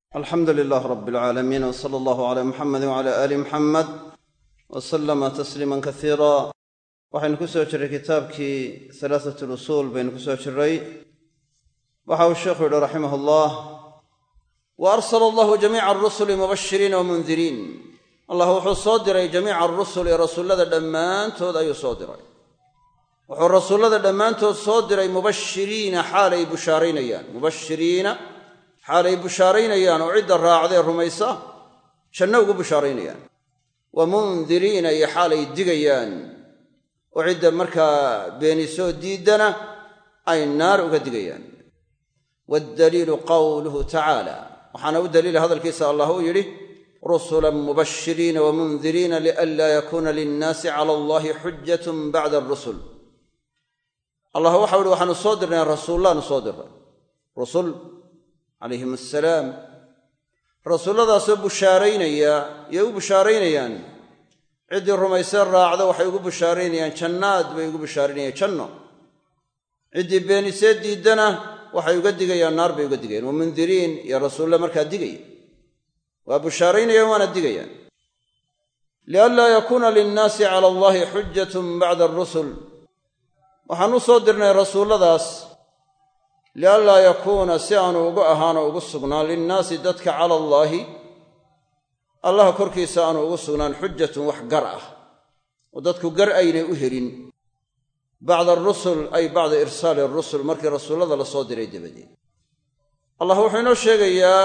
alxamdu lilah rab اlcaalamiin wsala allahu cala muxamedi wcala aali muxamed wasalama tasliima kasiira waxaynu ku soo jirray kitaabkii halaaثat lusuul baynu ku soo jirray waxa uu sheekhu yihi raximah allah wa arsala allahu jamiica arusuli mubashiriina wamundiriin allah wuxuu soo diray jamiica arusuli rasuullada dhammaantood ayuu soo diray wuxuu rasuullada dhammaantood soo diray mubashiriina xaalay bushaaraynayaan oo cidda raacdee rumaysa janno ugu bushaaraynayaan wa mundiriina iyo xaalay digayaan oo cidda markaa beenisoo diiddana ay naar uga digayaan waddaliilu qawluhu tacaala waxaana u daliila hadalkiisa allah uu yidhi rusulan mubashiriina wamundiriina lianlaa yakuuna linnaasi cala allahi xujatun bacda arusul allah waxau ihi waxaanu soo dirnay rasuullaanu soo dirnay rusul calayhim assalaam rasuulladaasoo bushaaraynaya yay u bushaaraynayaan ciddii rumaysee raacda waxay ugu bushaaraynayaan jannaad bay ugu bushaaraynayaan janno ciddii beenisee diiddana waxay uga digayaan naar bay uga digayaan wamundiriin iyo rasuulle markaa digaya waa bushaaraynayaan waana digayaan lianlaa yakuuna linnaasi cala allahi xujatun bacda arusul waxaan u soo dirnay rasuulladaas lianlaa yakuuna si aanu ugu ahaanoo ugu sugnaan linnaasi dadka cala allaahi allaha korkiisa aanu ugu sugnaan xujatun wax gar ah oo dadku gar aynay u helin bacda arusul ay bacda irsaali arusul markii rasuullada la soo diray dabadeed allah wuxuu inoo sheegayaa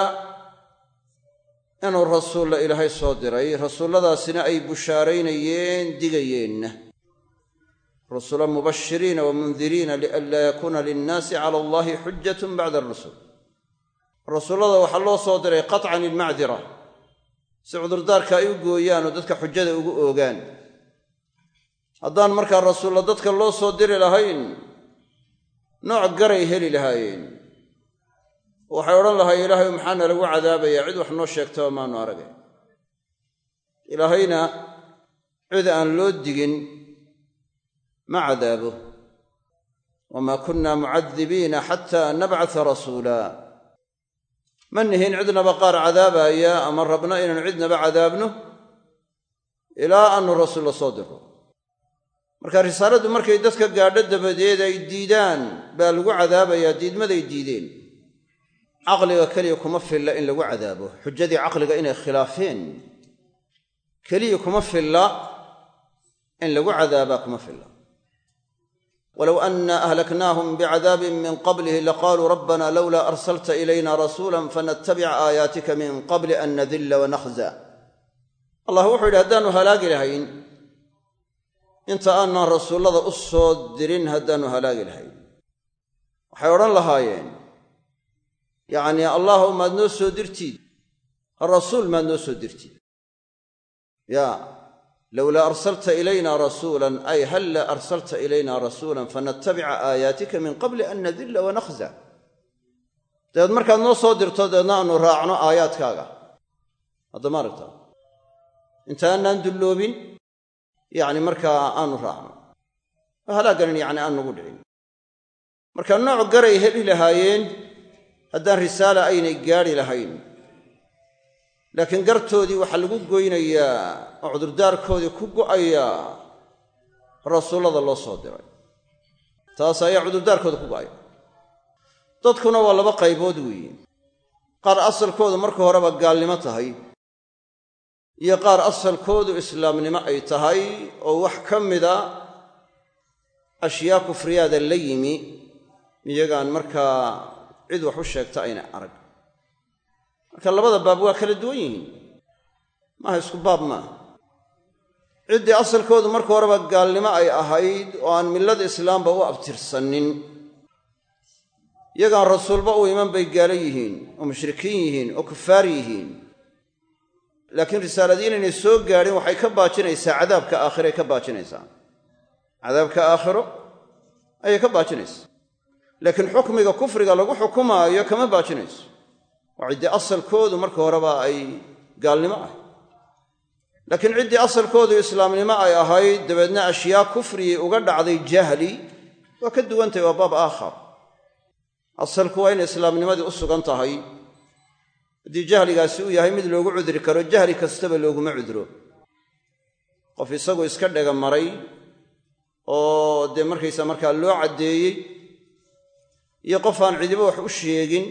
inuu rasuulla ilaahay soo diray rasuulladaasina ay bushaaraynayeen digayeenna rusulan mubashiriina wamundiriina lianlaa yakuuna linnaasi cala allahi xujatun bacda arusul rasuullada waxaa loo soo diray qatcan ilmacdira si cudurdaarka ay u gooyaan oo dadka xujada ugu oogaan haddaan markaa rasuulla dadka loo soo diri lahayn nooc garay heli lahaayeen waxay odhan lahayen ilaahay maxaana lagu cadaabayaa cid wax noo sheegtaba maanu aragay ilaahayna cid aan loo digin ma cadaabo wamaa kunna mucadibiina xataa nabcata rasuula ma nihin cidnaba qaar cadaabaya ama rabno inaanu cidnaba cadaabno ilaa aanu rasuul la soo diro marka risaaladdu markay dadka gaadho dabadeed ay diidaan baa lagu cadaabayaa diidmaday diideen caqliga keliya kuma filla in lagu cadaabo xujadii caqliga inay khilaafeen keliya kuma filla in lagu cadaabaa kuma filla walow anna ahlaknaahum bicadaabin min qablihi laqaaluu rabbana lowlaa arsalta ilayna rasuula fanattabic aayaatika min qabli an nadilla wanakhza allah wuxuu yidhi haddaannu halaagi lahayn inta aanan rasuullada u soo dirin haddaannu halaagi lahayn waxay odhan lahaayeen yacnii allahu maad noo soo dirtid rasuul maad noo soo dirtid lowlaa arsalta ilayna rasuulan ay halla arsalta ilayna rasuulan fanattabica aayaatika min qabli an nadilla wanakhza dabeed markaad noo soo dirto dabeedna aanu raacno aayaadkaaga haddama aragta inta aanaan dulloobin yacni markaa aanu raacno halaaganin yacni aan nugu dhicin marka nooc garay heli lahaayeen haddaan risaala aynay gaadhi lahayn laakiin gartoodii waxaa lagu goynayaa oo cudurdaarkoodii ku go'ayaa rasuullada loo soo diray taas ayaa cudurdaarkooda ku go'aya dadkuna waa laba qaybood weeye qaar asalkoodu marka horeba gaalnimo tahay iyo qaar asalkoodu islaamnimo ay tahay oo wax ka mida ashyaa kufriyaada la yimi iyagaan markaa cid wax u sheegta ayna arag marka labada baab waa kala duwan yihiin maaha isku baab maaha ciddii asalkoodu marka horeba gaalnimo ay ahayd oo aan millada islaamba u abtirsanin iyagaan rasuulba u iman bay gaalo yihiin oo mushrikiin yihiin oo kufaar yihiin laakiin risaaladii inaynay soo gaadhin waxay ka baajinaysaa cadaabka aakhiro ay ka baajinaysaa cadaabka aakhiro ayay ka baajinaysaa laakiin xukmiga kufriga lagu xukumaayo kama baajinayso waa ciddii asalkoodu marka horeba ay gaalnimo ahayd laakiin ciddii asalkoodu islaamnimo ay ahayd dabeedna ashyaa kufrigii uga dhacday jahli waa ka duwantahy waa baab aakhar asalku waa inay islaamnimadii u sugan tahay haddii jahligaasi uu yahay mid loogu cudri karo jahli kastaba looguma cudro qof isagu iska dhega maray oo dee markaysa markaa loo caddeeyey iyo qof aan cidiba wax u sheegin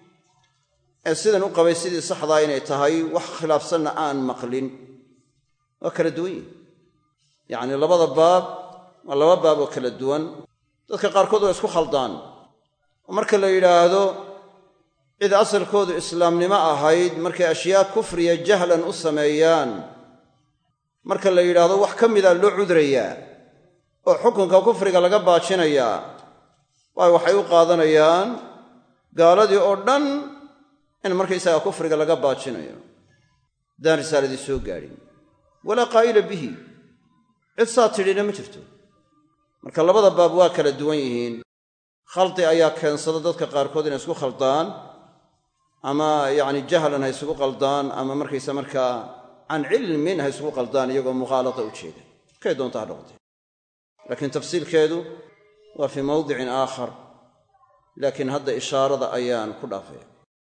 ee sidan u qabay sidii saxdaa inay tahay wax khilaafsanna aan maqlin waa kala duwan yihin yacni labada baab waa laba baab oo kala duwan dadka qaarkood waa isku khaldaan oo marka la yidhaahdo cid asalkoodu islaamnimo ahayd markay ashyaa kufriya jahlan u sameeyaan marka la yidhaahdo wax ka mida loo cudrayaa oo xukunka kufriga laga baajinayaa waayo waxay u qaadanayaan gaaladii oo dhan in markaysaga kufriga laga baajinayo haddaan risaaladii soo gaadhin walaa qaa'ila bihi cid saa tidhina ma jirto marka labada baab waa kala duwan yihiin khaldi ayaa keensada dadka qaarkood inay isku khaldaan ama yacni jahlan ha isugu qaldaan ama markaysa markaa can cilmin ha isugu qaldaan iyagoo mukhaalata u jeeda kay doonta ha noqotee laakiin tafsiilkeedu waa fii mawdicin aakhar laakiin hadda ishaarada ayaan ku dhaafaya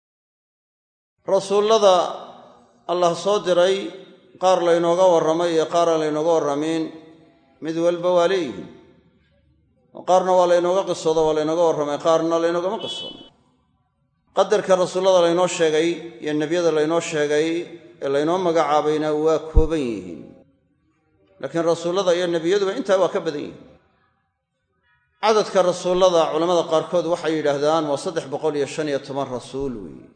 rasuullada allah soo diray qaar laynooga warramay iyo qaar aan laynooga warramin mid walba waa leeyihiin oo qaarna waa laynooga qisoodo waa laynooga warramay qaarna laynoogama qisoon qadarka rasuullada laynoo sheegay iyo nebiyada laynoo sheegay ee laynoo magacaabayna waa kooban yihiin laakiin rasuullada iyo nebiyaduba intaa waa ka badan yihiin cadadka rasuullada culammada qaarkood waxay yidhaahdaan waa 315 rasuul weeye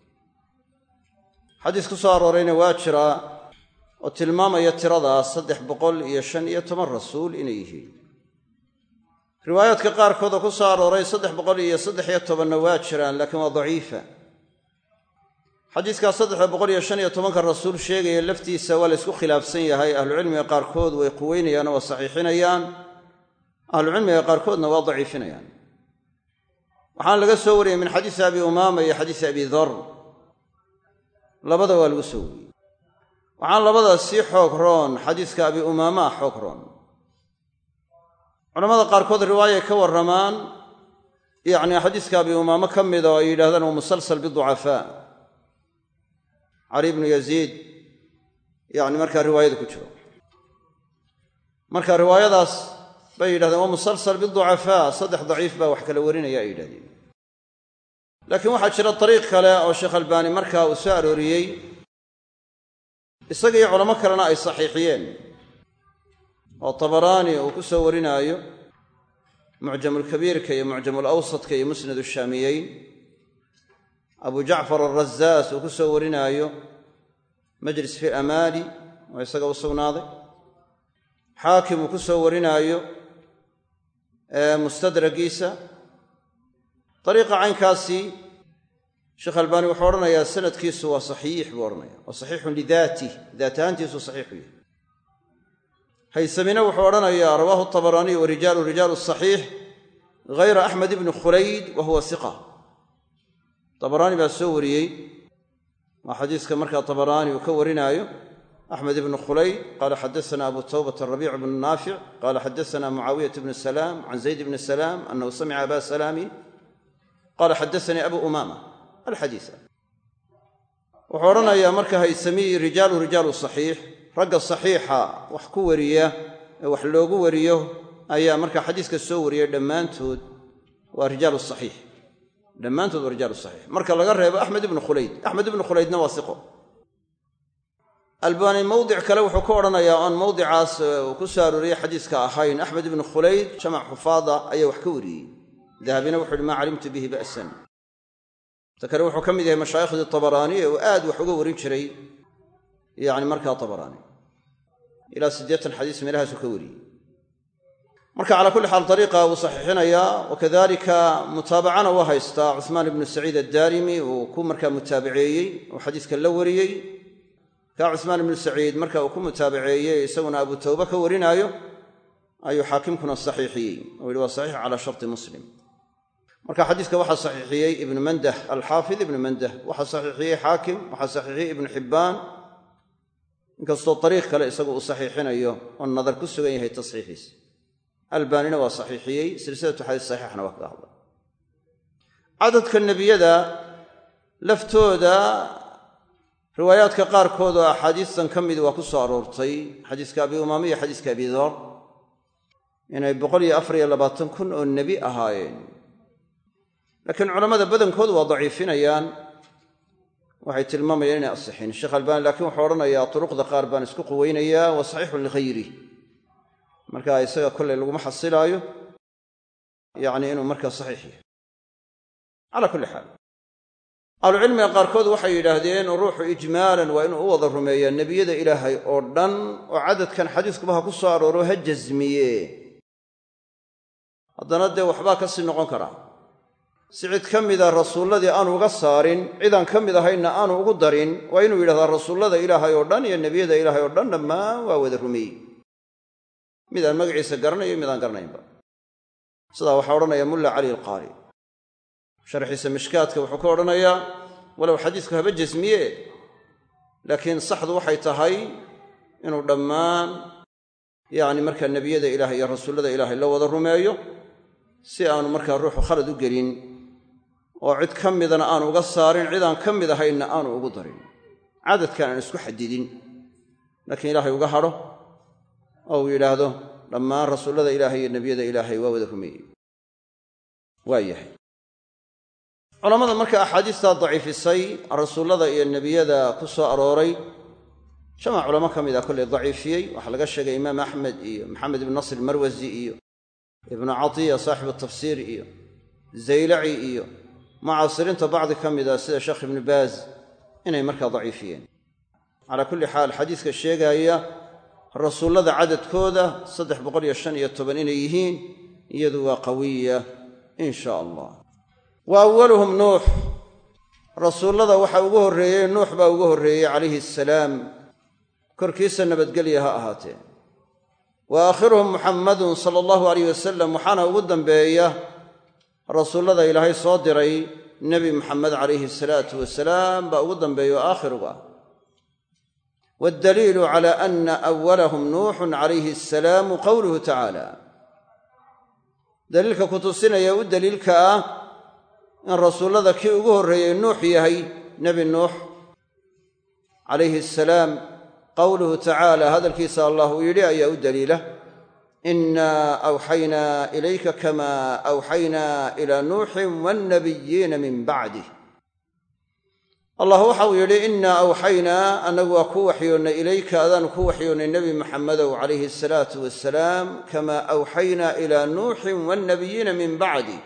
xadiis ku soo aroorayna waa jiraa oo tilmaamaya tiradaas 315 rasuul inay yihiin riwaayaadka qaarkood oo ku soo arooray 313 waa jiraan laakiin waa daciifa xadiiskaa 315 rasuul sheegaya laftiisa waa la isku khilaafsan yahay ahlucilmiga qaarkood way quweynayaan oo waa saxiixinayaan ahlucilmiga qaarkoodna waa daciifinayaan waxaan laga soo wariyey min xadiisi abi umaama iyo xadiisi abi dar labada waa lagu soo wariyey waxaan labadaas sii xoog roon xadiiska abi umaama xoog roon culamada qaarkood riwaayay ka warramaan yacni xadiiska abi umaama ka mida oo ay yidhahdaan waa musalsal biducafaa cali ibnu yaziid yacni markaa riwaayada ku jiro marka riwaayadaas bay yidhahdeen waa musalsal biducafaa 3 daciif baa wax kala warinaya ay yidhahdeen laakiin waxaa jira dariiq kale oo sheekh albaani markaa uu soo arooriyey isaga iyo culamo kalena ay saxiixiyeen oo tabaraani uu ku soo warinaayo mucjamulkabiirka iyo mucjamulawsadka iyo musnad ushaamiyeyn abu jacfar alrazaas uu ku soo warinaayo majlis fi amaali oo isaga u sugnaaday xaakim uu ku soo warinaayo mustadragiisa dariiqa caynkaasi sheekh albaani wuxuu odhanayaa sanadkiisu waa saxiix buu odhanaya waa saxiixun lidaatih daat ahaantiisu saxiixu yahay haysamina wuxuu odhanayaa rawaahu tabaraaniy wa rijaalu saxiix hayra axmed ibni khulayd wa huwa hiqa tabaraani baa soo wariyey waa xadiiska markaa tabaraani uu ka warinaayo axmed ibnu khulayd qaala xadaana abu tawbat arabiic bnu naafic qaala xadaana mucaawiyat bnu salaam can zayd bni salaam annahu samica aba salaamin qaala xadaanii abu umaama alxadiisa wuxuu odhanayaa marka haysamiyi rijaalu saxiix ragga saxiixa wax ku wariya ee wax loogu wariyo ayaa marka xadiiska soo wariyay dhammaantood waa rijaalu saxiix dhammaantood waa rijaalu saxiix marka laga reebo axmed ibnu khulayd axmed ibnu khulaydna waa siqo albaani mawdic kale wuxuu ka odhanayaa oon mawdicaas uu ku soo arooriyey xadiiska ahayn axmed ibnu khulayd jamac xufaada ayaa wax ka wariyey dahabina wuxu uhi maa calimtu bihi ba'san ta kale wuxuu ka mid yahay mashaaikhdii tabaraani ee uu aad wax uga warin jiray yacni markaa tabaraani ilaa 80 xadiis meelahaasuu ka wariyey marka calaa kulli xaal dariiqa wuu saxiixinayaa wakadalika mutaabacana waa haystaa cuhmaan ibnu saciid addaarimi uu ku markaa mutaabaceeyey oo xadiiska la wariyey kaa cuhmaan ibnu saciid marka uu ku mutaabaceeyey isaguna abu tawba ka warinaayo ayuu xaakimkuna saxiixiyey oo yidhi waa saxiix calaa sharti muslim marka xadiiska waxaa saxiixiyey ibnu mandah alxaafid ibnu mandah waxaa saxiixiyey xaakim waxaa saxiixiyey ibnu xibbaan inkastoo dariiq kale isagu uu saxiixinayo oo nadar ku sugan yahay tasxiixiisa albaanina waa saxiixiyey silsilatu xadiis saxiixna waa kaga hadlay cadadka nebiyada laftooda riwaayaadka qaarkood oo axaadiistan ka mid waa ku soo aroortay xadiiska abi umaama iyo xadiiska abi dar inay 124,000 oo nebi ahaayeen, laakiin culammada badankoodu waa daciifinayaan, waxay tilmaamayaan inay asixin. sheekh albani laakiin wuxuu odhanayaa turuqda qaar baan isku quweynayaa wa saxiixun lighayri, markaa isaga kolley laguma xasilaayo yacni inuu markaa saxiix yahay. calaa kulli xaal ahlucilmiga qaarkood waxay yidhaahdeen ruuxu ijmaalan waa inuu u wada rumeeyaa nebiyada ilaahay oo dhan, oo cadadkan xadiiskuba ha ku soo arooro ha jasmiye, haddana dee waxbaa ka sii noqon karaa. si cid ka mida rasuulladii aanu uga saarin, cidaan ka mid ahaynna aanu ugu darin, waa inuu yidhahdaa rasuullada ilaahay oo dhan iyo nebiyada ilaahay oo dhan dhammaan waa wada rumeeyey, mid aan magaciisa garanayo mid aan garanaynba. sidaa waxaa odhanaya mulla cali alqaari sharxiisa mishkaadka, wuxuu ka odhanayaa walow xadiisku haba jasmiye, laakiin saxdu waxay tahay inuu dhammaan yacni markaa nebiyada ilaahay iyo rasuullada ilaahay la wada rumeeyo, si aanu markaa ruuxu khalad u gelin, oo cid ka midana aanu uga saarin, cidaan ka mid ahaynna aanu ugu darin, cadadkan aan isku xadidin, laakiin ilaahay uga hadho oo uu yidhaahdo dhammaan rasuullada ilaahay iyo nebiyada ilaahay waa wada rumeeyey. waa yahay culammada marka axaadiistaa daciifisay rasuullada iyo nebiyada ku soo arooray, jamac culamo ka mid a kolley daciifiyey. waxaa laga sheegay imaam axmed iyo maxamed ibn nasr marwasi iyo ibnu catiya saaxibu tafsiir iyo zaylaci iyo mucaasiriinta bacdi ka mida sida sheekh ibnu baaz inay markaa daciifiyeen. calaa kulli xaal xadiiska sheegaaya rasuullada cadadkooda 315 inay yihiin iyadu waa qawiya in sha allah. wa awaluhum nuux, rasuullada waxaa ugu horreeyey nuux baa ugu horreeyey calayhi assalaam, korkiisa nabadgelya ha ahaatee. wa aakhiruhum muxammadun sala allahu alayh wasalam, waxaana ugu dambeeya rasuullada ilaahay soo diray nebi muxamed calayhi asalaatu wasalaam baa ugu dambeeya oo aakhiruga. waddaliilu cala ana awalahum nuuxun calayhi asalaamu qowluhu tacaala, daliilka ku tusinaya u daliilka ah in rasuullada kii ugu horreeyey nuux yahay nebi nuux calayhi asalaam, qowluhu tacaala hadalkiisa allah uu yidhi ayaa u daliila. innaa awxaynaa ilayka kamaa awxaynaa ilaa nuuxin waannabiyiina min bacdih. allah waxa uu yidhi innaa awxaynaa, annagu waa ku waxyoonnay ilayka, adaanu ku waxyoonnay nebi muxammedow calayhi asalaatu wasalaam, kamaa awxaynaa ilaa nuuxin waannabiyiina min bacdih,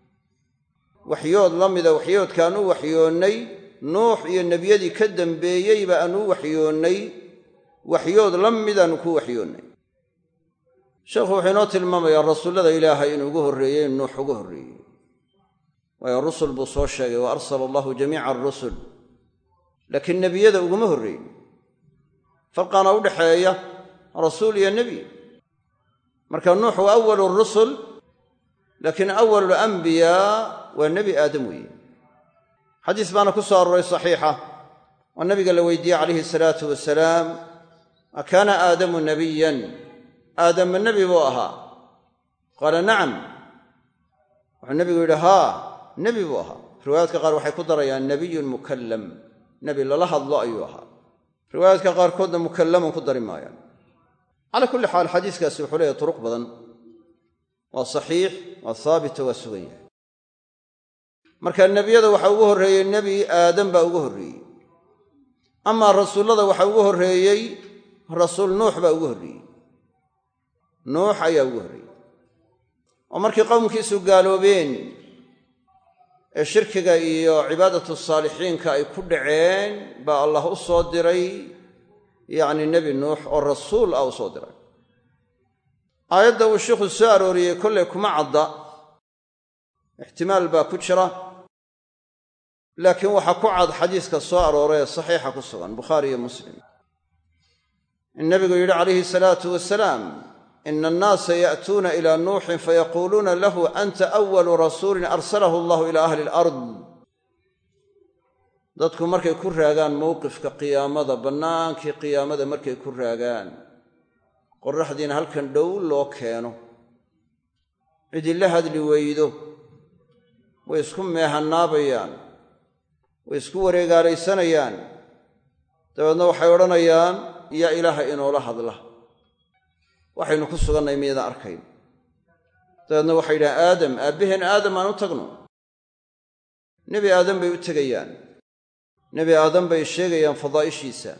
waxyood la mida waxyoodkaan u waxyoonnay nuux iyo nebiyadii ka dambeeyeyba aan u waxyoonnay, waxyood la midaannu ku waxyoonnay. sheekhu wuxuu inoo tilmaamayaa rasuullada ilaahay inuu ugu horreeyey nuux ugu horreeyey, waayo rusul buu soo sheegay wa arsala allahu jamiica arusul, laakiin nebiyada uguma horreeyin. farqaana u dhaxeeya rasuul iyo nebi. marka nuux waa awalu rusul, laakiin awalu ambiyaa waa nebi aadam weeye. xadiis baana ku soo arooray saxiixa oo nabiga la weydiiyey calayhi salaatu wasalaam, akaana aadamu nebiyan, aadamma nebi buu ahaa? qaala nacam. wuxuu nebigu yidhi haa, nebi buu ahaa. riwaayaadka qaar waxay ku darayaan nebiyun mukallam, nebi lala hadlo ayuu ahaa. riwaayaadka qaarkoodna mukallamun ku dari maayaan. calaa kulli xaal xadiiskaasi wuxuu leeyahay turuq badan, waa saxiix, waa haabita, waa sugan yahay. marka nebiyada waxaa ugu horreeyey nebi aadam baa ugu horreeyey. amaa rasuullada waxaa ugu horreeyey rasuul nuux baa ugu horreeyey. nuux ayaa ugu horreeyey. oo markii qowmkiisu gaaloobeen ee shirkiga iyo cibaadatu saalixiinka ay ku dhaceen baa allah u soo diray yacni nebi nuux oo rasuul ah u soo diray. aayadda uu sheikhu soo arooriyey kollay kuma cadda, ixtimaal baa ku jira, laakiin waxaa ku cad xadiiska soo arooray ee saxiixa ku sugan bukhaari iyo muslim, in nebigu yidhi calayhi salaatu wasalaam, ina annaasa ya'tuuna ilaa nuuxin fayaquuluuna lahu anta awalu rasuulin arsalahu allahu ilaa ahli alard. dadku markay ku raagaan mowqifka qiyaamada, bannaankii qiyaamada markay ku raagaan, qorraxdiina halkan dhow loo keeno, cidila hadli weydo, way isku meehanaabayaan, way isku wareegaalaysanayaan, dabeedna waxay odhanayaan yaa ilaaha inoola hadla waxaynu ku sugannay miyada arkayn dabeedna waxay yidhahaan aadam aabbaheen aadam aan u tagno nebi aadam bay u tegayaan nebi aadam bay sheegayaan fadaa'ishiisa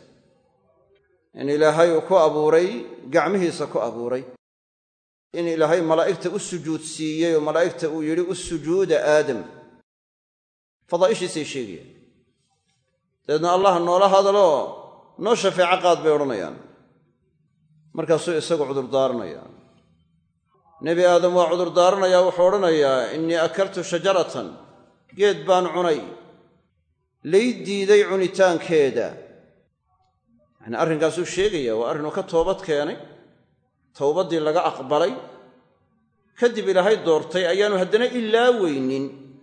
in ilaahay uu ku abuuray gacmihiisa ku abuuray in ilaahay malaa'igta u sujuudsiiyey oo malaa'igta uu yidhi u sujuuda aadam fadaa'ishiisay sheegayaan dabeedna allah noola hadalo noo shafeeco qaad bay odhanayaan markaasuu isagu cudurdaaranaya nebi aadam waa cudurdaaranayaa wuxuu odhanayaa innii akaltu shajaratan geed baan cunay lay diiday cunitaankeeda yacni arrinkaasuu sheegaya waa arrinuu ka toobad keenay towbaddii laga aqbalay kadib ilaahay doortay ayaanu haddana ilaaweynin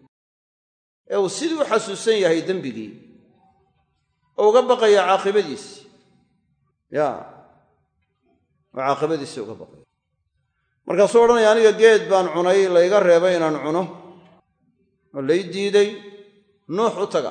ee uu sidii u xasuusan yahay dembigii oo uga baqaya caaqibadiisii oo caaqibadiisii uga baqaya markaasuu odhanaya aniga geed baan cunay layga reebay inaan cuno oo lay diiday nuux u taga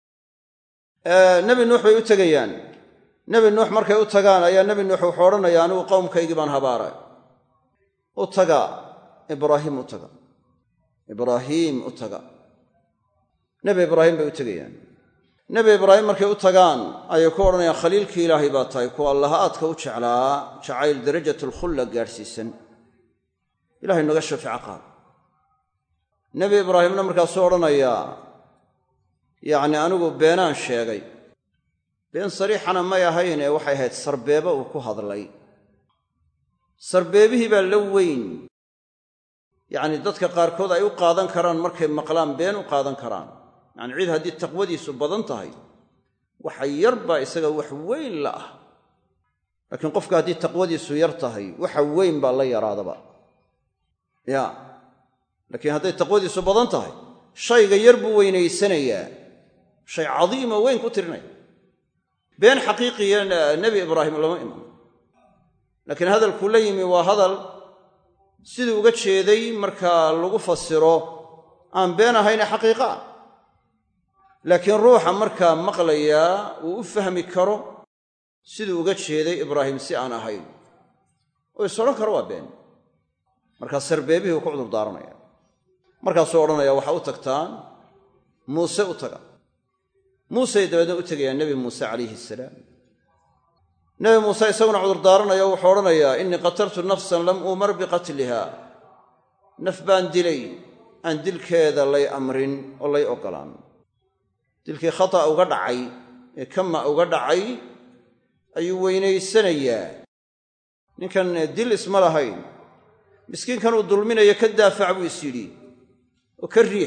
nebi nuux bay u tegayaan nebi nuux markay u tagaan ayaa nebi nuux wuxuu odhanaya anigu qowmkaygii baan habaaray u taga ibraahiim u taga ibraahiim u taga nebi ibraahim bay u tegayaan nebi ibraahim markay u tagaan ayay ku odhanayaan khaliilkii ilaahay baa tahay kuwa allaha aadka u jeclaa jacayl darajatulkhulla gaadhsiisan ilahay noga shafeeco qaad nebi ibraahimna markaasuu odhanayaa yacni anigu beenaan sheegay been sariixana may ahaynee waxay ahayd sarbeebe uu ku hadlay sarbeebihii baa la weyn yacni dadka qaarkood ay u qaadan karaan markay maqlaan been u qaadan karaan yacni cid haddii taqwadiisu badan tahay waxa yar baa isaga wax weyn la ah laakiin qofka haddii taqwadiisu yar tahay waxa weyn baa la yaraadaba laakiin hadday taqwadiisu badan tahay shayga yar buu weynaysanayaa shay cadiimoo weyn ku tirinaya been xaqiiqiya nebi ibraahim lama iman laakiin hadalkuu la yimi waa hadal siduu uga jeeday markaa lagu fasiro aan been ahayne xaqiiqa ah laakiin ruuxa markaa maqlayaa uu u fahmi karo siduu uga jeeday ibraahim si aan ahayn oo is odhan karo waa been markaa sarbeebihii uu ku cudurdaaranaya markaasuu odhanaya waxaa u tagtaan muuse u taga muusey dabeedna u tegayaan nebi muuse calayhi salaam nebi muuse isaguna cudurdaaranaya wuxuu odhanayaa innii qataltu nafsan lam uumar biqatliha naf baan dilay aan dilkeeda lay amrin oo lay oggolaan dilkii khata uga dhacay ee kama uga dhacay ayuu weynaysanayaa ninkan dil isma lahayn miskiinkan uu dulminayo ka daafac buu is yidhi oo ka riix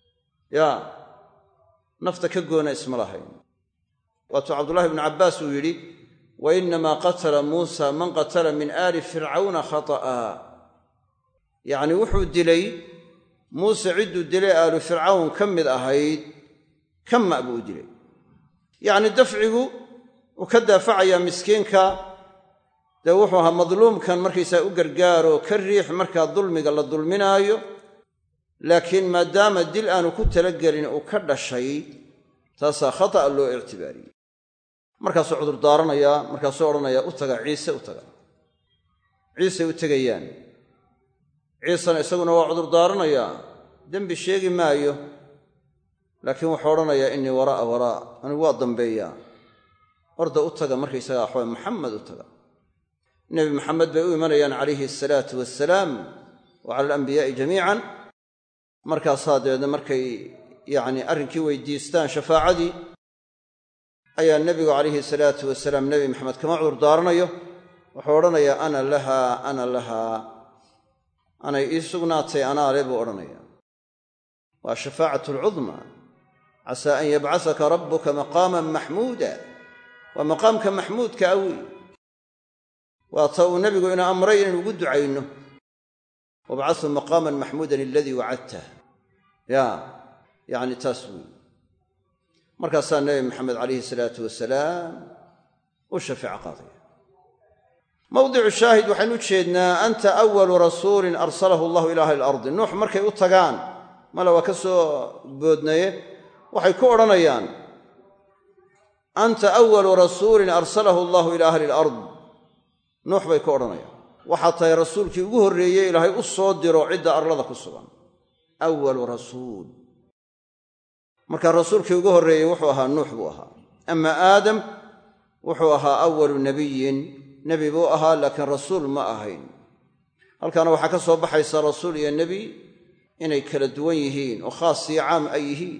nafta ka goona isma lahayn waatuu cabdullaahi ibnu cabbaas uu yidhi wa innamaa qatala muusa man qatala min aali fircawna khata'a yacnii wuxuu dilay muuse cidduu dilay aalu fircawn ka mid ahayd kama buu u dilay yacnii dafcigu uu ka daafacayaa miskiinka dee wuxuu ahaa madluumkan markaysaa u gargaaro ka riix markaa dulmiga la dulminaayo laakiin maadaama dil aanu ku talagelin uu ka dhashay taasaa khata'a loo ictibaariyey markaasuu cudurdaaranayaa markaasuu odhanayaa u taga ciise u taga ciisey u tegayaan ciisena isaguna waa cudurdaaranayaa dembi sheegi maayo laakiin wuxuu odhanayaa innii waraa anigu waa dambeeyaa orda u taga markaysagaa waxawe maxamed u taga nebi maxamed bay u imanayaan calayhi asalaatu wassalaam wa cala alambiyaa'i jamiican markaasaa dabeedna markay yacni arrinkii weydiistaan shafaacadii ayaa nebigu calayhi salaatu wasalaam nebi maxamed kama cudurdaaranayo wuxuu odhanayaa ana lahaa anay ii sugnaatay anaa le buu odhanaya waa shafaacatu alcudmaa casaa an yabcasaka rabbuka maqaaman maxmuuda waa maqaamka maxmuudka awi waa ta uu nebigu ina amray inaynu ugu ducayno wabcasuu maqaaman maxmuudan aladii wacadtah yacni taas weeye markaasaa nebi maxamed calayhi salaatu wasalaam u shafeeco qaadaya mawdicu shaahid waxaynu u jeednaa anta awalu rasuulin arsalahu allahu ilaa ahli ilardi nuux markay u tagaan male waa ka soo boodnaye waxay ku odhanayaan anta awalu rasuulin arsalahu allahu ilaa ahli alard nuux bay ku odhanayaan waxaad tahay rasuulkii ugu horreeyey ilaahay u soo diro cidda arlada ku sugan awalu rasuul marka rasuulkii ugu horreeyey wuxuu ahaa nuux buu ahaa ama aadam wuxuu ahaa awalu nebiyin nebi buu ahaa laakiin rasuul ma ahayn halkaana waxaa ka soo baxaysa rasuul iyo nebi inay kala duwan yihiin oo khaas iyo caam ay yihiin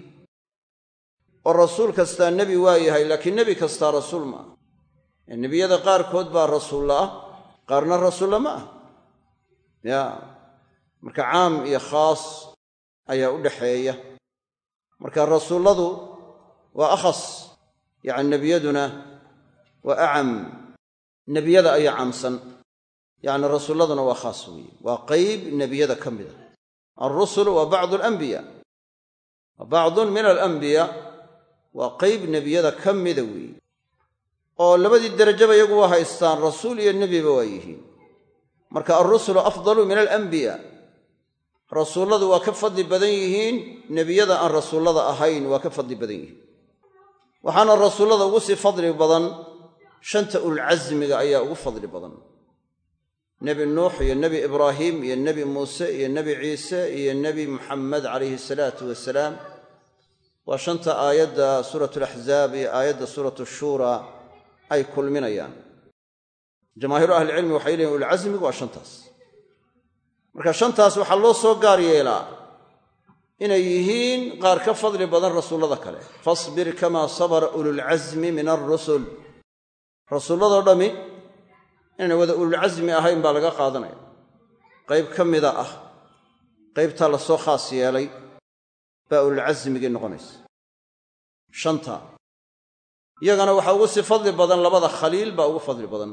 oo rasuul kastaa nebi waa yahay laakiin nebi kastaa rasuul ma aha nebiyada qaarkood baa rasuulla ah qaarna rasuulla ma ah ya marka caam iyo khaas ayaa u dhaxeeya marka rasuulladu waa akhas yacni nebiyaduna waa acam nebiyada ayaa caamsan yacni rasuulladuna waa khaas weeye waa qayb nebiyada ka mida alrusulu waa bacdu alambiya wa bacdun min alambiyaa waa qayb nebiyada ka mida weeye oo labadii derajaba iyagu waa haystaan rasuul iyo nebiba waa yihiin marka alrusulu afdalu min alambiyaa rasuulladu waa ka fadli badan yihiin nebiyada aan rasuullada ahayn waa ka fadli badan yihiin waxaana rasuullada ugu sii fadli badan shanta ulcasmiga ayaa ugu fadli badan nebi nuux iyo nebi ibraahim iyo nebi muuse iyo nebi ciise iyo nebi muxamed calayhi salaatu wasalaam waa shanta aayadda suuratu alaxzaab iyo aayadda suuratu shuura ay kulminayaan jamaahiiru ahlicilmi waxay leeyihin ulcasmigu waa shantaas marka shantaas waxaa loo soo gaar yeelaa inay yihiin qaar ka fadli badan rasuullada kale fasbir kamaa sabara ululcasmi min alrusul rasuulladoo dhammi inayna wada ululcasmi ahayn baa laga qaadanaya qayb ka mida ah qaybtaa la soo khaas yeelay baa ululcasmigii noqonaysa shanta iyagana waxaa ugu sii fadli badan labada khaliil baa ugu fadli badan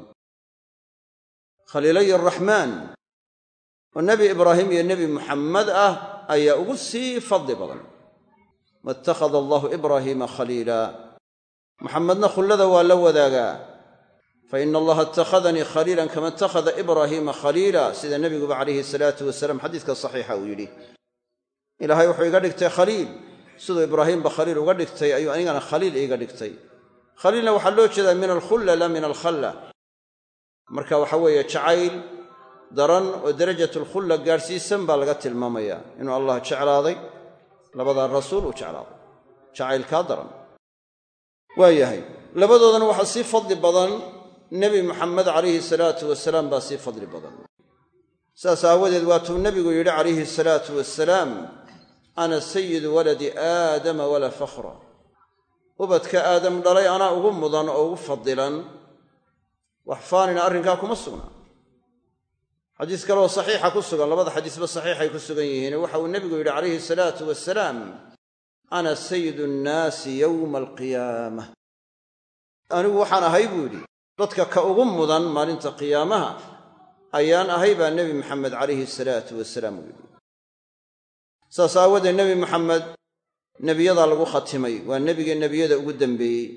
khaliilay araxmaan oo nebi ibraahim iyo nebi muxammed ah ayaa ugu sii fadli badan waittakhada allahu ibraahiima khaliila muxamedna khullada waa la wadaagaa fa ina allaha ittakhadanii khaliilan kama ittakhada ibraahiima khaliila sida nebiguba calayhi salaatu wasalaam xadiiska saxiixa uu yidhi ilaahay wuxuu iga dhigtay khaliil siduu ibraahiimba khaliil uga dhigtay ayuu anigana khaliil iiga dhigtay khaliilna waxaa loo jeedaa min alkhulla la min alkhalla marka waxa weeye jacayl daran oo darajatulkhulla gaadhsiisan baa laga tilmaamayaa inuu allah jeclaaday labadaa rasuul uu jeclaaday jacaylkaa daran waa yahay labadoodana waxaa sii fadli badan nebi muxamed calayhi salaatu wasalaam baa sii fadli badan saas aawadeed waatuu nebigu yidhi calayhi salaatu wasalaam ana sayidu waladi aadama walaa fakhra ubadka aadam dhalay anaa ugu mudan oo ugu fadilan wax faanina arrinkaa kuma sugnaa xadiis kaleoo saxiixa ku sugan labada xadiisba saxiixay ku sugan yihiin waxa uu nebigu yidhi calayhi salaatu wasalaam ana sayidu nnaasi yowma alqiyaamah anigu waxaan ahay buu yidhi dadka ka ugu mudan maalinta qiyaamaha ayaan ahay baa nebi maxamed calayhi salaatu wasalaam uu yidhi saas aawadeed nebi maxamed nebiyadaa lagu khatimay waa nebigii nebiyada ugu dembeeyey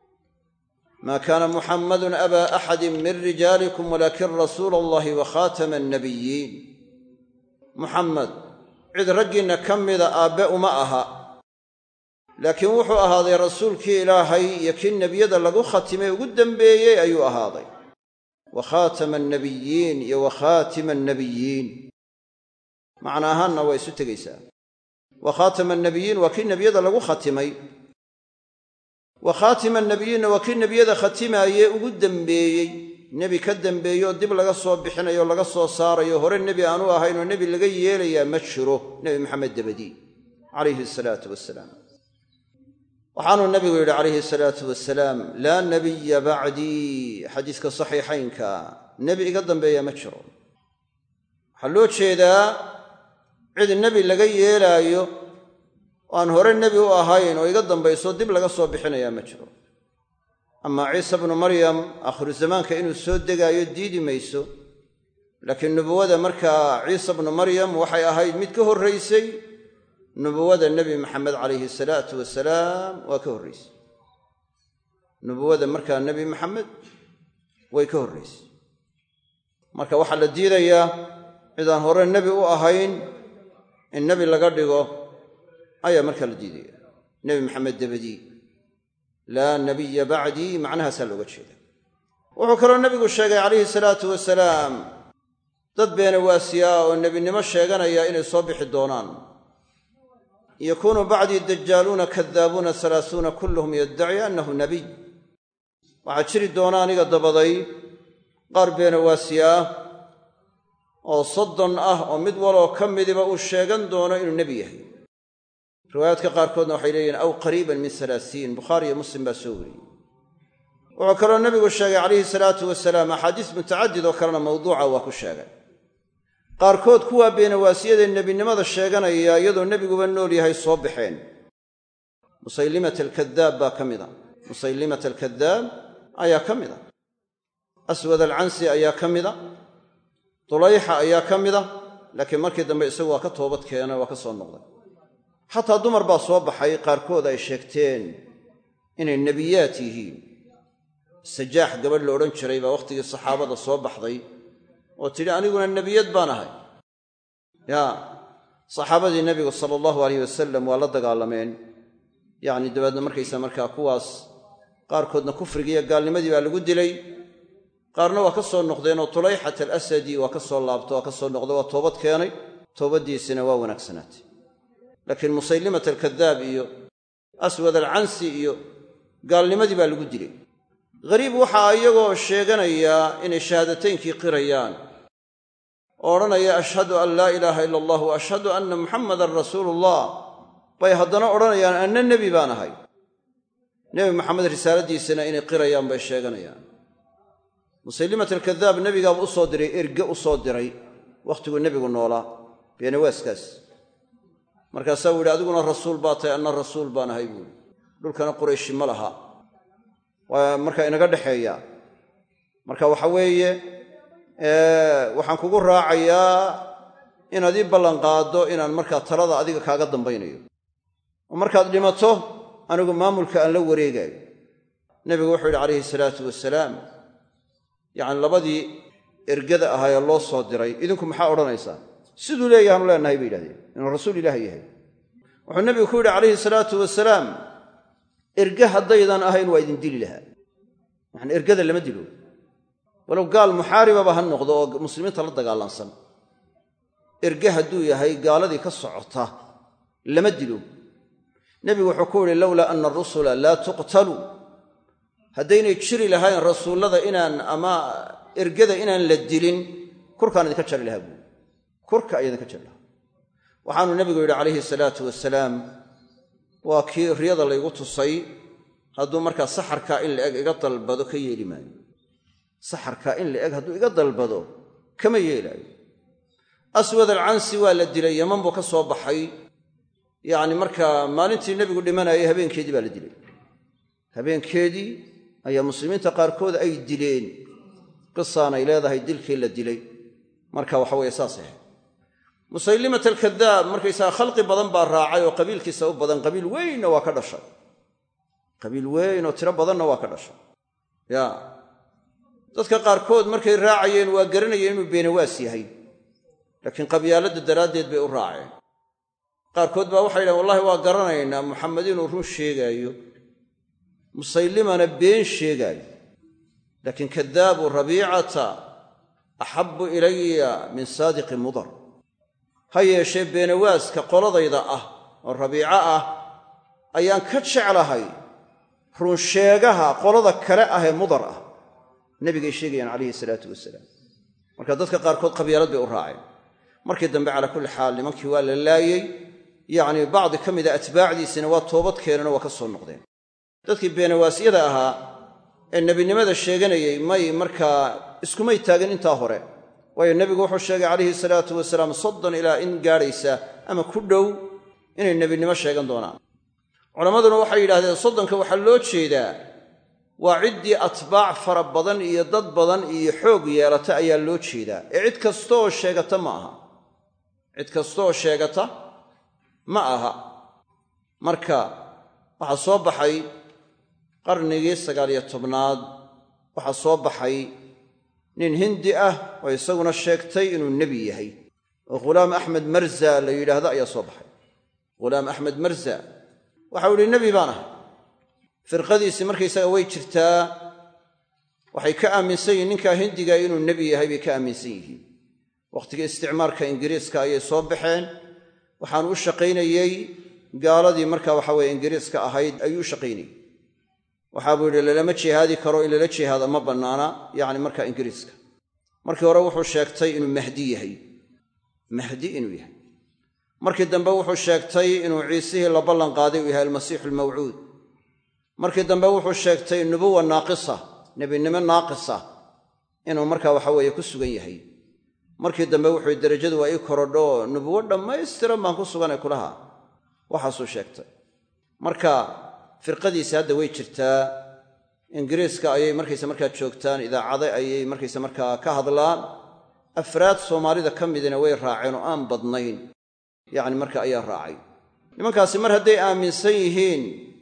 maa kaana muxammadun abaa axadin min rijaalikum walaakin rasuula allahi wa khaatama annabiyiin muxammed cid raggiinna ka mida aabbe uma aha laakiin wuxuu ahaaday rasuulkii ilaahay iyo kii nebiyada lagu khatimay ugu dembeeyey ayuu ahaaday wa khaatama annabiyiin iyo wa khaatima annabiyiin macna ahaanna waa isu tegaysaa wa khaatama annabiyiin waa kii nebiyada lagu khatimay wa khaatima annabiyiinna waa kii nebiyada khatimaayee ugu dembeeyey nebi ka dembeeyo dib laga soo bixinayo laga soo saarayo hore nebi aanu ahaynoo nebi laga yeelayaa ma jiro nebi maxamed dabadii calayhi salaatu wasalaam waxaanuu nebigu yidhi calayhi salaatu wasalaam laa nebiya bacdii xadiiska saxiixaynka nebi iga dambeeya ma jiro waxaa loo jeedaa cid nebi laga yeelaayo oo aan hore nebi u ahayn oo iga dambayso dib laga soo bixinayaa ma jiro amaa ciisa bnu maryam aakhiru zamaanka inuu soo degaayo diidi mayso laakiin nubuwada markaa ciisa bnu maryam waxay ahayd mid ka horraysay nubuwada nebi maxamed calayhi salaatu wasalaam waa ka horraysay nubuwada markaa nebi maxamed way ka horraysay marka waxaa la diidayaa cidaan hore nebi u ahayn in nebi laga dhigo ayaa markaa la diidaya nebi maxamed dabadii laa nabiya bacdii macnahaasaa looga jeeda wuxuu kaloo nebigu sheegay calayhi salaatu wasalaam dad beenawaasiyaa oo nebinimo sheeganaya inay soo bixi doonaan yakuunu bacdii dajaaluuna kadaabuuna halaasuuna kulluhum yaddaci annahu nebiy waxaa jiri doona aniga dabaday qaar beenawaasiyaa oo 30 ah oo mid waloo ka midiba uu sheegan doono inuu nebi yahay riwaayaadka qaarkoodna waxay leeyihiin aw qariiban min 30 bukhaari iyo muslim baa soo wariyey wuxuu kaloo nebigu sheegay calayhi salaatu wasalaam axaadiis mutacadid oo kalena mawduuca waa ku sheegay qaarkood kuwaa beenawaasiyada nebinimada sheeganaya iyadoo nebiguba nool yahay soo baxeen musaylimat alkadaab baa ka mida musaylimat alkadaab ayaa ka mida aswad alcansi ayaa ka mida dulayxa ayaa ka mida laakiin markii dambe isagu waa ka toobad keenay waa ka soo noqday xataa dumar baa soo baxay qaarkood ay sheegteen inay nebiyaad yihiin sajaax gabadh la odhan jiray baa wakhtigii saxaabada soo baxday oo tidhi aniguna nebiyad baan ahay yaa saxaabadii nebigu sala allahu alayh wasalam waa la dagaalameen yacni dabeedna markaysaa markaa kuwaas qaarkoodna kufrigiiyo gaalnimadii baa lagu dilay qaarna waa ka soo noqdeen oo tulayxat alasadi waa ka soo laabto waa ka soo noqday waa toobad keenay toobaddiisina waa wanaagsanaatay laakiin musaylimat alkadaab iyo aswad alcansi iyo gaalnimadii baa lagu dilay hariib waxaa iyagoo sheeganaya inay shahaadataynkii qirayaan oo odhanaya ashhadu an laa ilaaha ila allah wa ashhadu anna muxammadan rasuulullah bay haddana odhanayaan anna nebi baan ahay nebi maxamed risaaladiisana inay qirayaan bay sheeganayaan musaylimat alkadaab nebigaaba u soo diray erge u soo diray wakhtiguu nebigu noolaa beenawaaskaas markaasaa uu yidhi adiguna rasuul baa tahay anna rasuul baan ahay buuri dhulkana qurayshi ma laha waa markaa inaga dhexeeya marka waxa weeye waxaan kugu raacayaa inaad ii ballanqaaddo inaan markaa talada adiga kaaga dambaynayo oo markaad dhimato anigu maamulka aan la wareegayo nebigu wuxuu yidhi calayhi salaatu wasalaam yacni labadii ergada ahaayee loo soo diray idinku maxaa odhanaysaa siduu leeyahaanu leenahay bay yidhahdeen inuu rasuul ilaahi yahay wuxuu nebigu ku yidhi calayhi salaatu wasalaam erge haddaydan ahayn waa idin dili lahaa yacni ergada lama dilo walow gaal muxaaribaba ha noqdo oo muslimiinta la dagaalansan erge hadduu yahay gaaladii ka socota lama dilo nebigu wuxuu ku yidhi lowlaa anna arusula laa tuqtalu haddaynay jiri lahayn rasuullada inaan ama ergada inaan la dilin kurkaan idinka jari lahaa buuri kurka ayaa idinka jari lahaa waxaanu nebigu yidhi calayhi salaatu wasalaam waa kii riyada laygu tusay hadduu markaa saxarkaa in la-eg iga dalbado ka yeeli maayo saxarkaa in la-eg hadduu iga dalbado kama yeelaayo aswad alcansi waa la dilay yaman buu ka soo baxay yacni markaa maalintii nebigu dhimanayay habeenkeedii baa la dilay habeenkeedii ayaa muslimiinta qaarkood ay dileen qisaanay leedahay dilkii la dilay marka waxa weeye saasay ahayd musaylimat alkadaab markaysaga khalqi badan baa raacay oo qabiilkiisa u badan qabiil weynna waa ka dhashay qabiil weyn oo tiro badanna waa ka dhashay ya dadka qaarkood markay raacayeen waa garanayeen inuu beenawaas yahay laakiin qabyaaladda daraaddeed bay u raaceen qaarkood baa waxay yidhahen wallahi waa garanaynaa muxamed inuu run sheegaayo musaylimana been sheegaayo laakiin kadaabu rabiicata axabbu ilaya min saadiqi mudar ha yeeshee beenawaaska qoladayda ah oo rabiico ah ayaan ka jeclahay runsheegaha qolada kale ah ee mudar ah nebigay sheegayaan calayhi salaatu wasalaam marka dadka qaarkood qabyaalad bay u raaceen markii dambe calaa kulli xaal nimankii waa la laayey yacni bacdi ka mida atbaacdiisina waa toobad keeneenoo waa ka soo noqdeen dadkii beenawaasyada ahaa ee nebinimada sheeganayey may markaa iskumay taagin intaa hore waayo nebigu wuxuu sheegay calayhi salaatu wasalaam 30 ilaa in gaadhaysa ama ku dhow inay nebinimo sheegan doonaan culammaduna waxay yidhahdeen 30ka waxaa loo jeedaa waa ciddii atbaac fara badan iyo dad badan iyo xoog yeelata ayaa loo jeedaa ee cid kastooo sheegata ma aha cid kastooo sheegata ma aha marka waxaa soo baxay qarnigii 19aad waxaa soo baxay nin hindi ah oo isaguna sheegtay inuu nebi yahay oo ghulaam axmed marza la yidhaahdo ayaa soo baxay ghulaam axmed marza waxau yidhi nebi baan ahay firqadiisi markaysaga way jirtaa, waxay ka aaminsan yihiin ninkaa hindiga inuu nebi yahay bay ka aaminsan yihiin. wakhtigii isticmaarka ingiriiska ayay soo baxeen, waxaan u shaqaynayey gaaladii markaa waxa weye ingiriiska ahayd ayuu u shaqaynayey. waxaa buu yidhi lalama jihaadi karo, in lala jihaada ma bannaana yacni markaa ingiriiska. markii hore wuxuu sheegtay inuu mahdi yahay, mahdi inuu yahay. markii dambe wuxuu sheegtay inuu ciisihii la ballan qaaday uu yahay almasiixu almawcuud. markii dambe wuxuu sheegtay nubuwa naaqisa, nebinimo naaqisa inuu markaa waxa weeye ku sugan yahay. markii dambe wuxuu derajadu waa ii korodho nubuwo dhammaystiran baan ku suganay kulaha, waxaasuu sheegtay. marka firqadiisi hadda way jirtaa, ingiriiska ayay markaysa markaa joogtaan, idaacada ayay markaysa markaa ka hadlaan. afraad soomaalida ka midina way raaceen oo aan badnayn yacni marka ayaa raacay. nimankaasi mar hadday aaminsan yihiin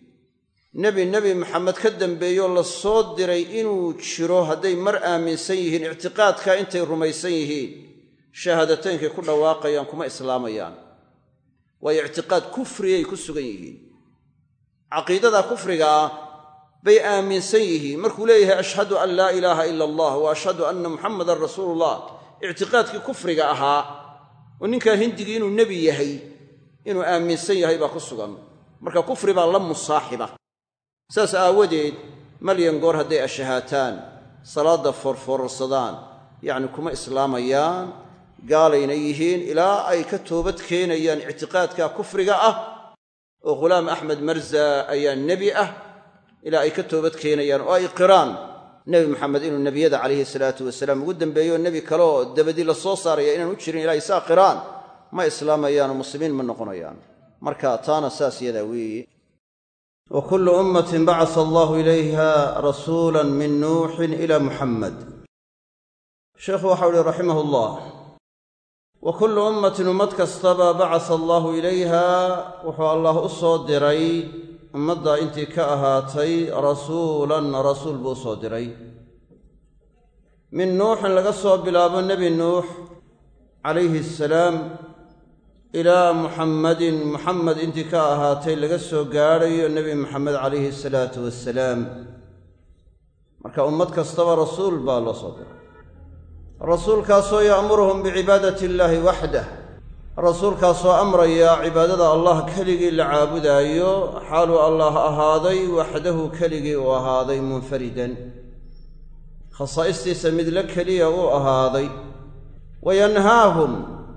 nebi maxamed ka dambeeyoo la soo diray inuu jiro, hadday mar aaminsan yihiin, ictiqaadkaa intay rumaysan yihiin, shahaadataynkay ku dhawaaqayaan kuma islaamayaan. waayo ictiqaad kufriyay ku sugan yihiin. caqiidada kufriga ah bay aaminsan yihiin. markuu leeyahay ashhadu an laa ilaaha ila allah wa ashhadu anna muxammadan rasuulullah, ictiqaadkii kufriga ahaa oo ninkaa hindigii inuu nebi yahay inuu aaminsan yahay baa ku sugan. marka kufri baa la musaaxiba. saas aawadeed malyan goor hadday ashahaataan, salaadda foorfoorsadaan, yacni kuma islaamayaan, gaalayna yihiin ilaa ay ka toobad keenayaan ictiqaadka kufriga ah oo ghulaam axmed marza ayaa nebi ah, ilaa ay ka toobad keenayaan oo ay qiraan nebi maxamed inuu nebiyada calayhi salaatu wasalaam ugu dambeeyo nebi kaleoo dabadii la soo saaraya inaan u jirin, ilaa ay saa qiraan ma islaamayaan oo muslimiin ma noqonayaan. marka taana saas yadaa weeye. wa kullu ummatin bacasa allahu ilayha rasuulan min nuuxin ila muxamed. sheekhu waxau ihi raximah ullah, wa kullu ummatin ummad kastaba bacasa allaahu ilayha wuxuu allah u soo diray ummadda intii ka ahaatay rasuulan rasuul buu soo diray. min nuuxin laga soo bilaabo nebi nuux calayhi assalaam ilaa muxammadin muxamed intii ka ahaatay laga soo gaadhayo nebi maxamed calayhi asalaatu wassalaam. marka ummad kastaba rasuul baa loo soo diray, rasuulkaasoo ya'muruhum bicibaadati illaahi waxdah, rasuulkaasoo amraya cibaadada allah keligii la caabudaayo xaaluu allah ahaaday waxdahu keligii uu ahaaday munfaridan, khasaa'istiisa mid la keliya uu ahaaday. wayanhaahum,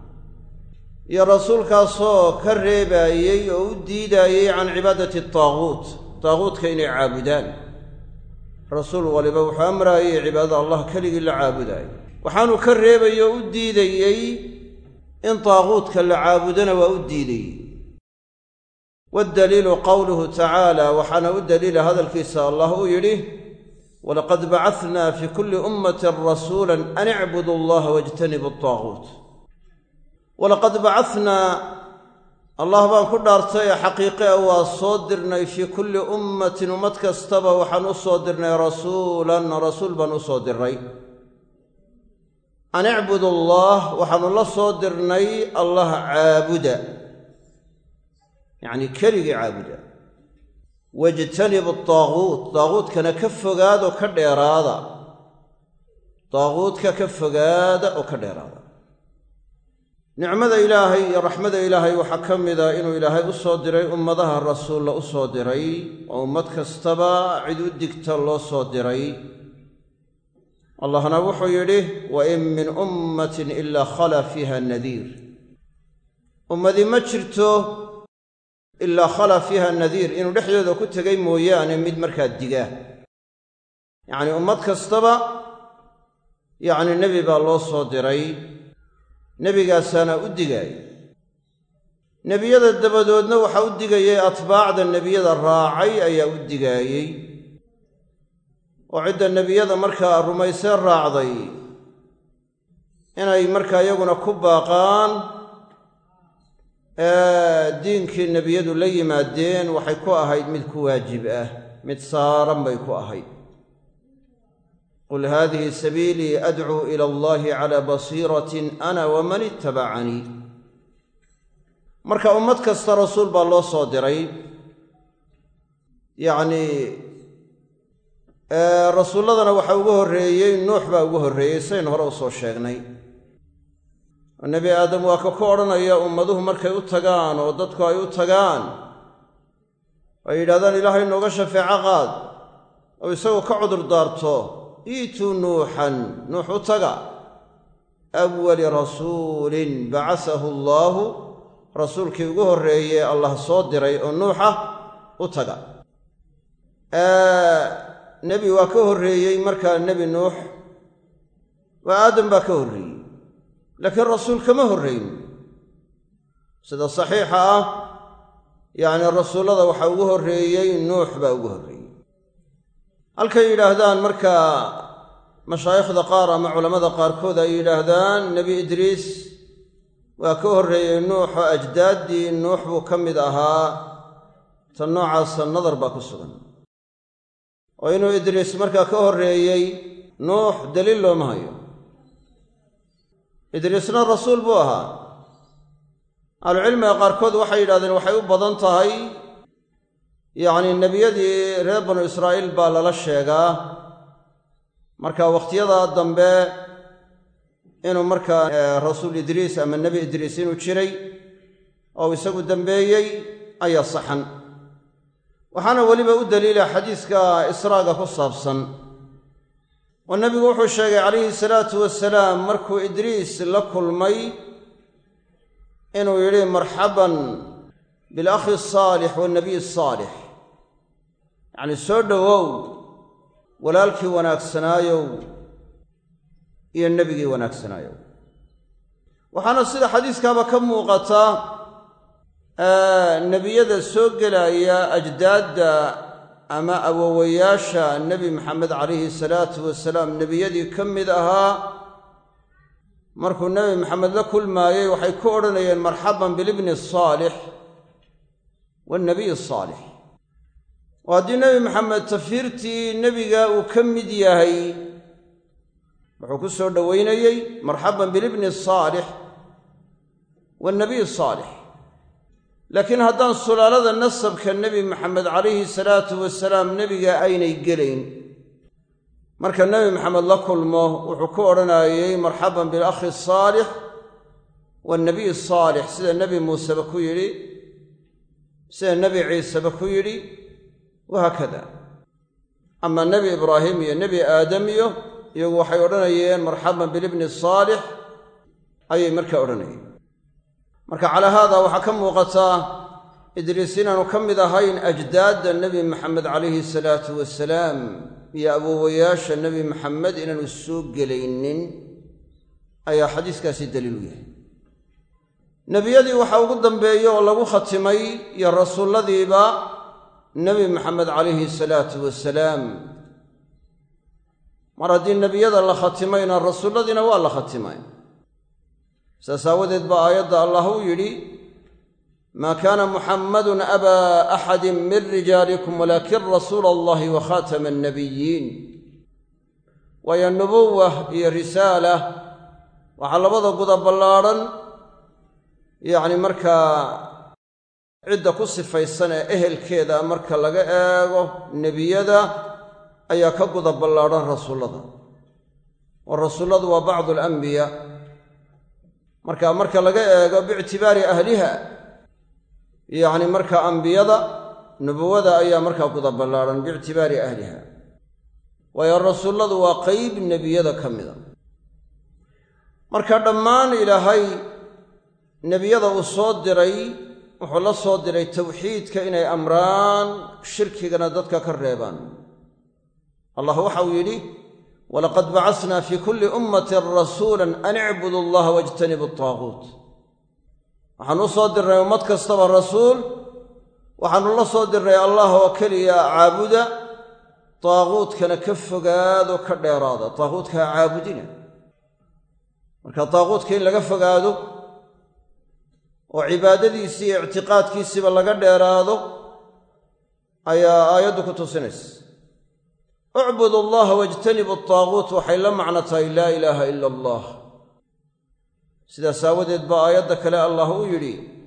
iyo rasuulkaasoo ka reebaayey oo u diidaayey can cibaadati taaguut, taaguutka inay caabudaan. rasuul waliba wuxuu amraayey cibaadada allah keligii la caabudaayo, waxaanuu ka reebayey oo u diidayey in taaguutka la caabudana waa u diidayey. waddaliilu qowluhu tacaala, waxaana u daliila hadalkiisa allah uu yidhi walaqad bacadnaa fii kulli ummatin rasuulan an icbudu allaha wajtanibu ataaguut. walaqad bacadnaa, allah baan ku dhaartay xaqiiqe a waa soo dirnay fii kulli ummatin ummad kastaba waxaan u soo dirnay rasuulan, rasuul baan u soo dirnay. an icbudu allah, waxaanu la soo dirnay allah caabuda, yacnii keligii caabuda. wajtanibu ataaguut, taaguutkana ka fogaada oo ka dheeraada, taaguutka ka fogaada oo ka dheeraada. nicmada ilaahay iyo raxmada ilaahay waxaa ka mida inuu ilaahay u soo diray ummadaha rasuulla u soo diray, oo ummad kastaba cid u digta loo soo diray. allahna wuxuu yidhi wa in min ummatin ilaa khala fiiha nadiir, ummadii ma jirto ilaa khala fiiha nadiir, inuu dhexdooda ku tegay mooyaane mid markaa diga. yacnii ummad kastaba yacni nebi baa loo soo diray, nebigaasaana u digaayay. nebiyada dabadoodna waxaa u digayay atbaacda nebiyada raacay ayaa u digaayey, oo cidda nebiyada markaa rumaysee raacday inay markaa iyaguna ku baaqaan diinkii nebiyadu la yimaadeen waxay ku ahayd mid ku waajib ah, mid saaran bay ku ahayd. qul haadihi sabiilii adcuu ila allahi calaa basiiratin ana waman ittabacanii. marka ummad kasta rasuul baa loo soo diray, yacni rasuulladana waxaa ugu horreeyey nuux baa ugu horreeyey saynu hore u soo sheegnay oo nebi aadam waa ka ku odhanaya ummaduhu markay u tagaan oo dadku ay u tagaan ay yidhahdaan ilaahay nooga shafeeco qaad oo isagoo ka cudur daarto iituu nuuxan nuux u taga awali rasuulin bacasahu allaahu rasuulkii ugu horreeyey allah soo diray oo nuuxa u taga nebi waa ka horreeyey markaa nebi nuux waa aadam baa ka horreeyey laakiin rasuul kama horrayn sida saxiixa ah yacni rasuullada waxaa ugu horreeyey nuux baa ugu horreeyey halkay yidhaahdaan markaa mashaayikhda qaar ama culammada qaarkood ay yidhaahdaan nebi idriis waa ka horreeyey nuux oo ajdaaddii nuux buu ka mid ahaa ta noocaasa nadar baa ku sugan oo inuu idriis markaa ka horreeyey nuux daliil looma hayo idriisna rasuul buu ahaa ahlucilmiga qaarkood waxay yidhahdeen waxay u badan tahay yacni nebiyadii reer banu israa'iil baa lala sheegaa marka wakhtiyada dambe inuu markaa rasuul idriis ama nebi idriis inuu jiray oo isagu dambeeyey ayaa saxan waxaana weliba u daliila xadiiska israaga ku saabsan oo nebigu wuxuu sheegay calayhi salaatu wasalaam markuu idriis la kulmay inuu yidhi marxaban bilakhi asaalix waannabiy asaalix yacni soo dhowow walaalkii wanaagsanaayow iyo nebigii wanaagsanaayow waxaana sida xadiiskaaba ka muuqata nebiyada soo gelaya ajdaadda ama awowayaasha nebi maxamed calayhi salaatu wasalaam nebiyadii ka mid ahaa markuu nebi maxamed la kulmaayey waxay ku odhanayeen marxaban bilibni asaalix waannabiy asaalix oo haddii nebi maxamed tafiirtii nebiga uu ka mid yahay wuxuu ku soo dhowaynayey marxaban bilibni asaalix waannabiy asaalix laakiin haddaan sulaalada nasabka nebi maxamed calayhi salaatu wasalaam nebiga aynay gelayn marka nebi maxamed la kulmo wuxuu ku odhanayey marxaban bilakhi asaalix waannabiy asaalix sida nebi muuseba ku yidhi sida nebi ciiseba ku yidhi wahaakada ama nebi ibraahim iyo nebi aadam iyo iyagu waxay odhanayeen marxaban bilibni asaalix ayay markaa odhanayeen marka calaa haada waxaa ka muuqataa idriis inaanu ka mid ahayn ajdaadda nebi maxamed calayhi salaatu wasalaam iyo awowayaasha nebi maxamed inaanu soo gelaynin ayaa xadiiskaasi daliil u yahay nebiyadii waxaa ugu dambeeyey oo lagu khatimay iyo rasuulladiiba nebi maxamed calayhi salaatu wasalaam mar haddii nebiyada la khatimayna rasuulladiina waa la khatimay saas aawadeed baa aayadda allah uu yidhi maa kaana muxammadun abaa axadin min rijaalikum walaakin rasuula allahi wa khaatama annabiyiin waayo nubuwa iyo risaala waxaa labada guda ballaadhan yacni markaa cidda ku sifaysan ee ehelkeeda marka laga eego nebiyada ayaa ka guda ballaadhan rasuullada oo rasuulladu waa bacdu alambiyaa marka laga eego biictibaari ahliha yacni marka ambiyada nubuwada ayaa markaa guda ballaadhan biictibaari ahliha waayo rasuulladu waa qeyb nebiyada ka mida marka dhammaan ilaahay nebiyada uu soo diray wuxuu la soo diray tawxiidka inay amraan shirkigana dadka ka reebaan allah waxa uu yidhi walaqad bacasnaa fii kulli ummatin rasuulan an icbudu allaha wajtanibu ataaguut waxaanu u soo dirnay ummad kastaba rasuul waxaanu la soo dirnay allah oo keliya caabuda taaguutkana ka fogaado ka dheeraada taaguutka ha caabudina marka taaguutka in laga fogaado oo cibaadadiisii iyo ictiqaadkiisiiba laga dheeraado ayaa aayaddu ku tusinaysa ucbudu allaha wajtanibu ataaguut waxay la macno tahay laa ilaaha ila allah sidaas aawadeed baa aayadda kale allah uu yidhi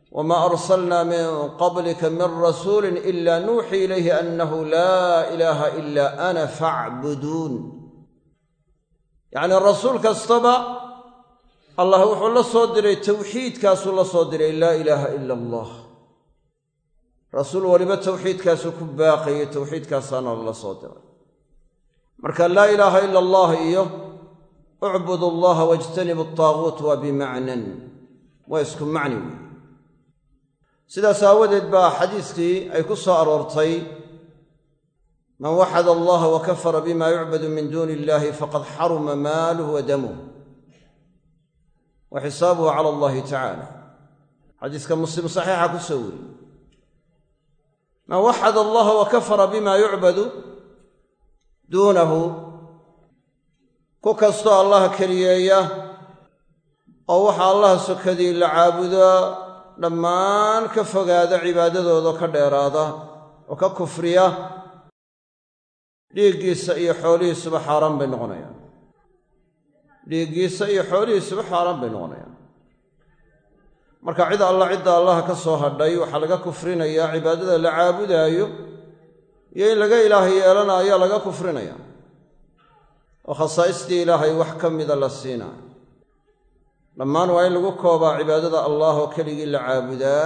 وما أرسلنا من قبلك من رسول إلا نوحي إليه أنه لا إله إلا أنا فاعبدون. يعني الرسول كاستبع الله وحو الله صدري توحيد كاسو الله صدري لا إله إلا الله. رسول ولبا توحيد كاسو كباقي توحيد كاسانا الله صدري. مركا لا إله إلا الله إيه اعبدوا الله واجتنبوا الطاغوت وبمعنى ويسكن معني. sidaas aawadeed baa xadiiskii ay ku soo aroortay man waxada allaha wa kafara bima yucbadu min duuni illahi faqad xaruma maaluhu wa damuhu wa xisaabuhu cala allahi tacaala. xadiiska muslim saxiixa ku soo wariyey man waxada allaha wa kafara bima yucbadu duunahu, ku kastoo allaha keliyeeya oo waxa allaha sokadii la caabudo dhammaan ka fogaada cibaadadooda ka dheeraada oo ka kufriya, dhiiggiisa iyo xoolihiisuba xaaraan bay noqonayaan. dhiiggiisa iyo xoolihiisuba xaaraan bay noqonayaan. marka cidda allaha ka soo hadhay waxaa laga kufrinayaa cibaadada la caabudaayo iyo in laga ilaahay yeelanayo laga kufrinaya oo khasaa'istii ilaahay wax ka mida la siinaayo. dhammaan waa in lagu koobaa cibaadada allah oo keligii la caabudaa,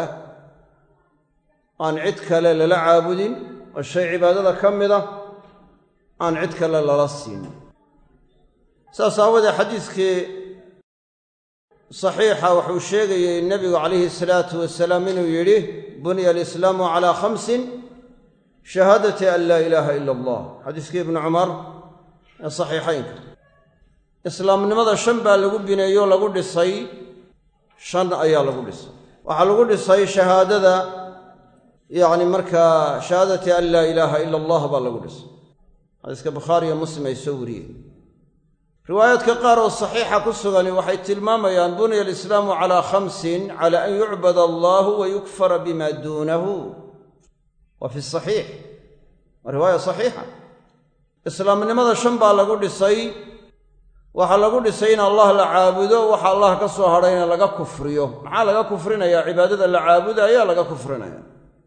aan cid kale lala caabudin, oo shay cibaadada ka mida aan cid kale lala siinin. saas aawadee xadiiskii saxiixa wuxuu sheegayey nebigu calayhi salaatu wasalaam inuu yidhi buniya alislaamu calaa 5 shahaadati an laa ilaaha ila allah. xadiiskii ibnu cumar ee saxiixaynka. islaamnimada 5 baa lagu bineeyo lagu dhisay, 5 ayaa lagu dhisay. waxaa lagu dhisay shahaadada, yacni markaa shahaadati an laa ilaaha ila allah baa lagu dhisay. xadiiska bukhaari iyo muslim ay soo wariyeen. riwaayaadka qaar oo saxiixa ku sugani waxay tilmaamayaan buniya alislaamu calaa 5 cala an yucbada allahu wa yukfara bima duunahu. wa fi saxiix, waa riwaaya saxiixa. islaamnimada 5 baa lagu dhisay. waxaa lagu dhisay in allah la caabudo, waxa allah ka soo hadhayna laga kufriyo. maxaa laga kufrinayaa? cibaadada la caabudayaa laga kufrinaya.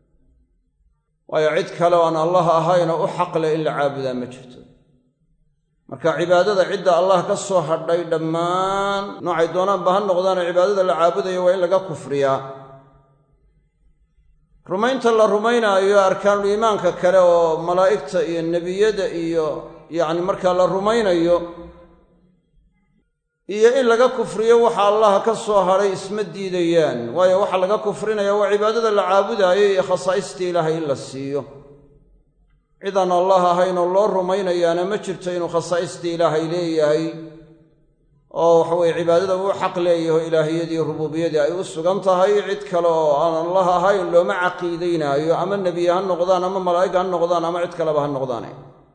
waayo cid kale oo aan allah ahayn oo u xaq leh in la caabudaa ma jirto. marka cibaadada cidda allah ka soo hadhay dhammaan noocay doonaanba ha noqdaana cibaadada la caabudayo waa in laga kufriyaa. rumaynta la rumaynaayo arkaanul iimaanka kale oo malaa'igta iyo nebiyada iyo yacni markaa la rumaynayo iyo in laga kufriyo waxa allah ka soo hadhay isma diidayaan. waayo waxa laga kufrinaya waa cibaadada la caabudaayo iyo khasaa'istii ilaahay in la siiyo. cidaan allah ahayn oo loo rumaynayaana ma jirto inuu khasaa'istii ilaahay leeyahay oo waxaweye cibaadada uu xaq leeyaho ilaahiyadii rububiyadii ay u sugan tahay. cid kale oo aan allah ahayn looma caqiidaynaayo, ama nebiye ha noqdaan ama malaa'ig ha noqdaan ama cid kaleba ha noqdaane.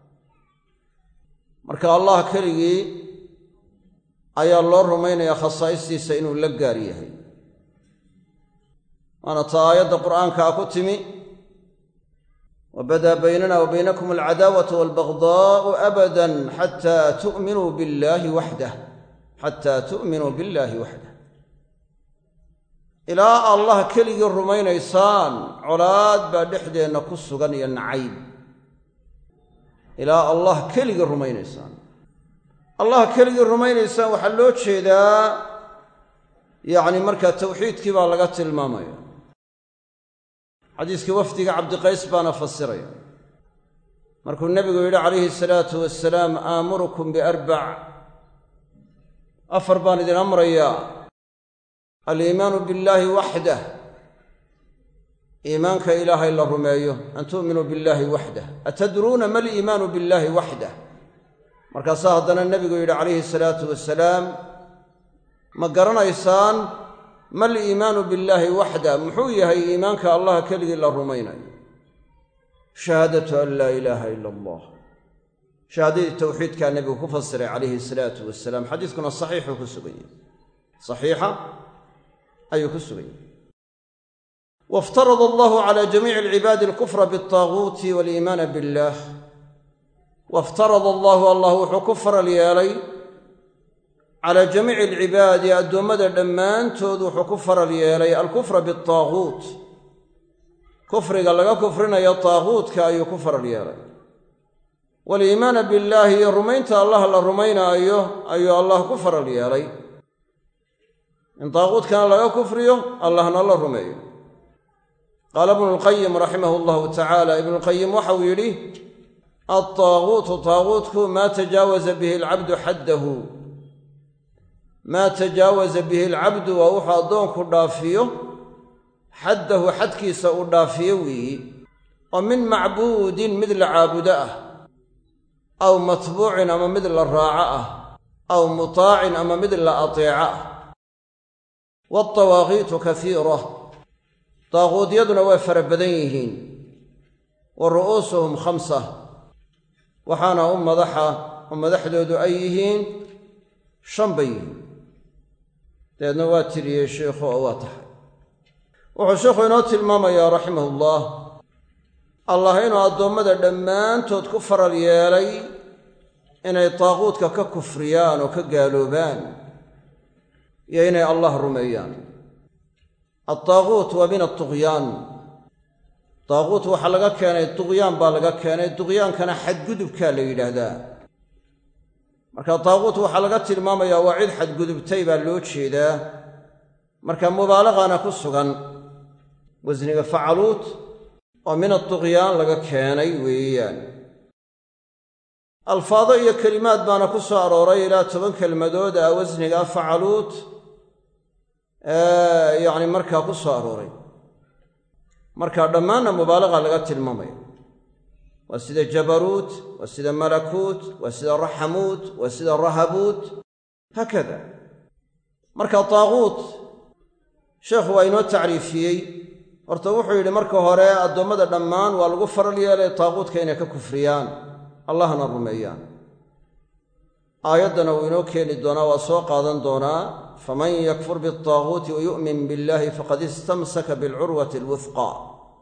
marka allah keligii ayaa loo rumaynayaa khasaa'istiisa inuu la gaar yahay. waana ta aayadda qur'aankaa ku timi wabadaa baynana wa baynakum alcadaawatu waalbagdaa'u abadan xataa tu'minuu billaahi waxdah, xataa tu'minuu billaahi waxdah. ilaa allah keligii rumaynaysaan colaad baa dhexdeenna ku sugan iyo nacayb. ilaa allah keligii rumaynaysaan. allah keligii rumaynaysaan waxaa loo jeedaa yacni markaa tawxiidkii baa laga tilmaamaya. xadiiskii wafdiga cabdiqays baana fasiraya markuu nebigu yidhi calayhi salaatu wasalaam aamurukum biarbac, 4 baan idin amrayaa. aliimaanu billaahi waxdah, iimaanka ilaahay la rumeeyo, an tu'minuu billaahi waxdah. atadruuna ma liimaanu billaahi waxdah? markaasaa haddana nebigu yidhi calayhi salaatu wasalaam ma garanaysaan ma liimaanu billaahi waxda? muxuu yahay iimaanka allah keligii la rumaynayo? shahaadatu an laa ilaaha ila allah. shahaadadii tawxiidkaa nebigu ku fasiray calayhi salaatu wasalaam. xadiiskuna saxiixuu ku sugan yahay, saxiixa ayuu ku sugan yahay. waftarada allahu cala jamiici alcibaadi alkufra bialtaaguuti waaliimaana billah. waftarada allahu allah wuxuu ku faral yeelay calaa jamiici alcibaadi addoommada dhammaantood wuxuu ku faral yeelay alkufra bialtaaguut kufriga laga kufrinayo taaguutka ayuu ku faral yeelay waaliimaana billaahi iyo rumaynta allah la rumaynaayo ayuu allah ku faral yeelay in taaguutkana laga kufriyo allahna la rumeeyo qaala ibnu lqayim raximahu llahu tacaala ibnulqayim waxauu yidhi altaaguutu taaguutku maa tajaawaza bihi alcabdu xaddahu maa tajaawaza bihi alcabdu waa wuxuu addoonku dhaafiyo xaddahu xadkiisa uu dhaafiyo weeyi oo min macbuudin mid la caabudo ah aw matbuucin ama mid la raaco ah aw mutaacin ama mid la ateeco ah waaltawaaqiitu kasiira daaquudyaduna waa fara badan yihiin wa ru'uusuhum khamsa waxaana u madaxa oo madaxdoodu ay yihiin 5 bay yihiin deedna waa tiriyey sheikhu oo waa tahay wuxuu sheikhu inoo tilmaamayaa raximahullah allah inuu addoommada dhammaantood ku faral yeelay inay taaquudka ka kufriyaan oo ka gaaloobaan iyo inay allah rumeeyaan altaaquut waa min atuqyaan taaquut waxaa laga keenay tuqyaan baa laga keenay tuqyaankana xadgudubkaa la yidhaahdaa marka taaquut waxaa laga tilmaamayaa waa cid xadgudubtay baa loo jeedaa marka mubaalaqana ku sugan wasniga facaluut oo min atuqyaan laga keenay weeyaan alfaado iyo kelimaad baana ku soo arooray ilaa 10 kelmadood ah wasniga facaluut yacni markaa ku soo arooray marka dhammaanna mubaalaqa laga tilmaamaya waa sida jabaruut waa sida malakuut waa sida raxamuut waa sida rahabuut haakada marka taaquut sheekhu waa inoo tacriifiyey horta wuxuu yidhi marka hore addoommada dhammaan waa lagu faral yeelay taaquutka inay ka kufriyaan allahna rumeeyaan aayaddana wuu inoo keeni doonaa waa soo qaadan doonaa faman yakfur bialtaaguuti wayu'min billahi faqad istamsaka bilcurwati alwufqaa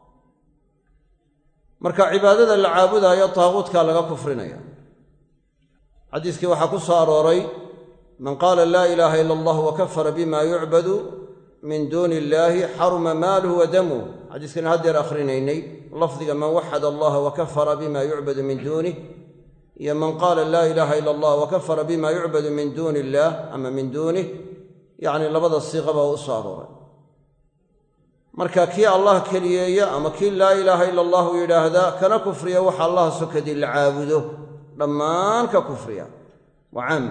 marka cibaadada la caabudaayo taaguutkaa laga kufrinaya xadiiskii waxaa ku soo arooray man qaala laa ilaaha ila allah wakafara bima yucbadu min duuni illaahi xaruma maaluhu wa damuh xadiiskana haddeer akhrinaynay lafdiga man waxada allaha wakafara bima yucbadu min duunih iyo man qaala laa ilaaha ila allah wakafara bima yucbadu min duuni illaah ama min duunih yacni labada siiqaba u soo arooray marka kii allah keliyeeya ama kii laa ilaaha ila allahu yidhaahda kana kufriya waxa allah sokadii la caabudo dhammaan ka kufriya waa caam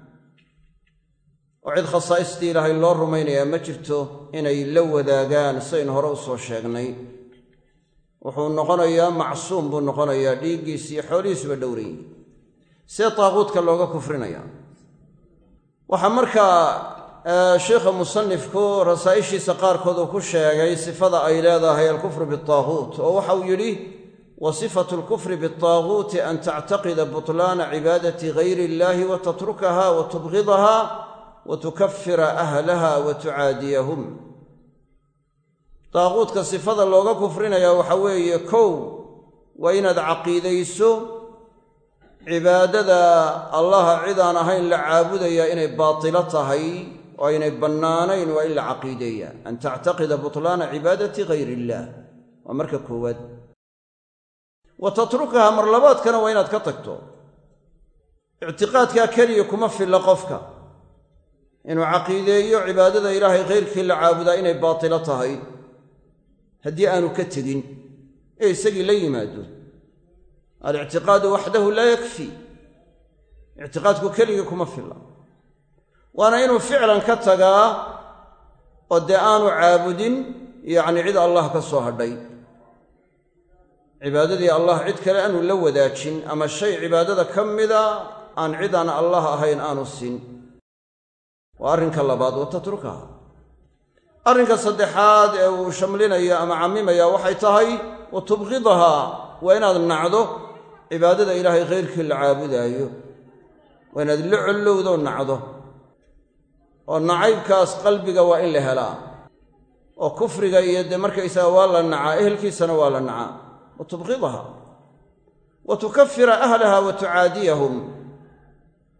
oo cid khasaa'istii ilaahay loo rumaynayaa ma jirto inay la wadaagaan saynu hore u soo sheegnay wuxuu noqonayaa macsuum buu noqonayaa dhiiggiis iyo xoolihiisuba dhowran yihin see taaquudka looga kufrinaya waxaa markaa sheikha musanifku rasaa'ishiisa qaarkood uu ku sheegay sifada ay leedahay alkufru bialtaaguut oo waxa uu yidhi wa sifatu alkufri bialtaaguuti an tactaqida butlaana cibaadati gayri illaahi wa tatrukaha wa tubgidaha wa tukafira ahlaha wa tucaadiyahum taaquudka sifada looga kufrinayaa waxa weeye kow waa inaad caqiidayso cibaadada allaha cid aan ahayn la caabudaya inay baatilo tahay oo aynay bannaanayn waa in la caqiideeya an tactaqida butlaana cibaadati gayri illaah waa marka koowaad wa tatrukaha mar labaadkana waa inaad ka tagto ictiqaadkaa keliya kuma filla qofka inuu caqiideeyo cibaadada ilaahay kayrkii la caabudaa inay baatilo tahay haddii aanu ka tegin ee isagii la yimaado alictiqaadu waxdahu laa yakfi ictiqaadku keligii kuma filla waana inuu ficlan ka tagaa oo dee aanu caabudin yacni cid allah ka soo hadhay cibaadadii allah cid kale aanu la wadaajin ama shay cibaadada ka mida aan cid aan allah ahayn aanu siin waa arrinka labaad wa tatrukaha arrinka saddexaad ee uu shamlinaya ama cammimaya waxay tahay wa tubqidahaa waa inaad nacdo cibaadada ilaahay kayrkii la caabudaayo waa inaad la collowdoo nacdo oo nacaybkaas qalbiga waa in la helaa oo kufriga iyo dee markaysaga waa la nacaa ehelkiisana waa la nacaa wa tubqidahaa wa tukafira ahlaha wa tucaadiyahum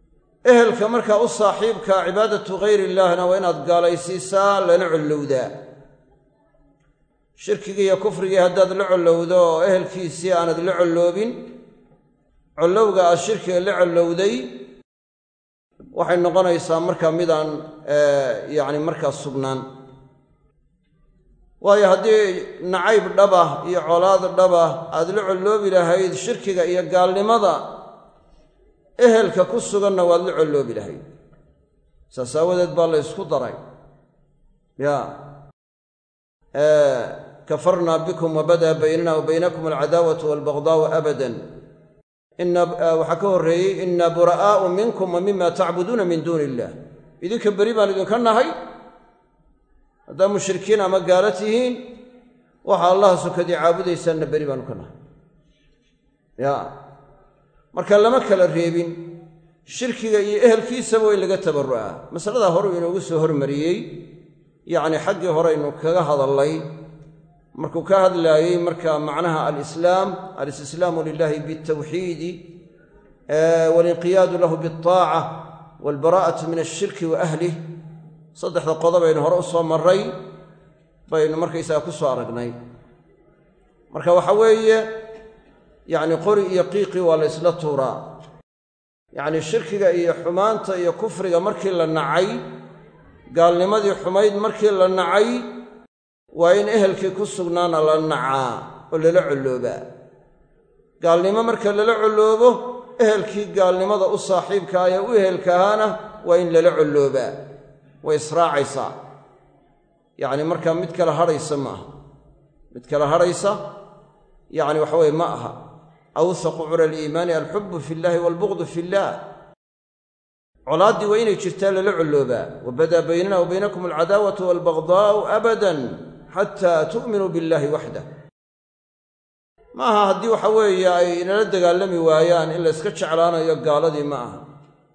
ehelka markaa u saaxiibka cibaadatu ghayri illaahna waa inaad gaalaysiisaa lana collowdaa. shirkigii iyo kufrigii haddaad la collowdo oo ehelkiisii aanad la colloobin, collowga aad shirkiga la collowday waxay noqonaysaa markaa midaan yacni markaa sugnaan. waayo haddii nacayb dhabah iyo colaad dhabah aad la colloobi lahayd shirkiga iyo gaalnimada, ehelka ku suganna waad la colloobi lahayd. saas aawadeed baa la ysku daray kafarnaa bikum wabadaa baynana wa baynakum alcadaawatu waalbagdaa'u abadan. waxaa ka horreeyey inna bura'aa'u minkum wa mima tacbuduuna min duuni illah. idinka beri baan idinka nahay haddaad mushrikiin ama gaalo tihiin, waxa allaha sokadii caabudaysaanna beri baanu ka nahay. marka lama kala reebin shirkiga iyo ehelkiisaba waa in laga tabarru'aa. masaladaa horuu inoogu soo hormariyey, yacni xaggii horeynu kaga hadallay markuu ka hadlaayey marka macnaha alistislaamu lilahi biاltawxiidi walinqiyaadu lahu biاlطaaca waalbaraa'atu min ashirki wa ahlih. saddexda qodob aynu hore u soo marray baynu markaysaga ku soo aragnay. marka waxa weeye yacni qori iyo qiiqii waa la ysla tuuraa. yacni shirkiga iyo xumaanta iyo kufriga markii la nacay, gaalnimadii xumayd markii la nacay, waa in ehelkii ku sugnaana la nacaa oo lala colloobaa. gaalnimo marka lala colloobo, ehelkii gaalnimada u saaxiibka ee u ehelka ahaana waa in lala colloobaa. way israacaysaa. yacni markaa mid kala hadhaysa ma aha. mid kala hadhaysa yacni waxa weye ma aha. awsaqu cura aliimaani alxubbu fi llahi waalbughdu fi illaah. colaaddii waa inay jirtaa lala colloobaa. wabadaa baynana wa baynakum alcadaawatu waalbagdaa'u abadan xataa tu'minuu billahi waxdah. ma aha haddii waxa weeye ay inala dagaalami waayaan in la yska jeclaanayo gaaladii ma aha.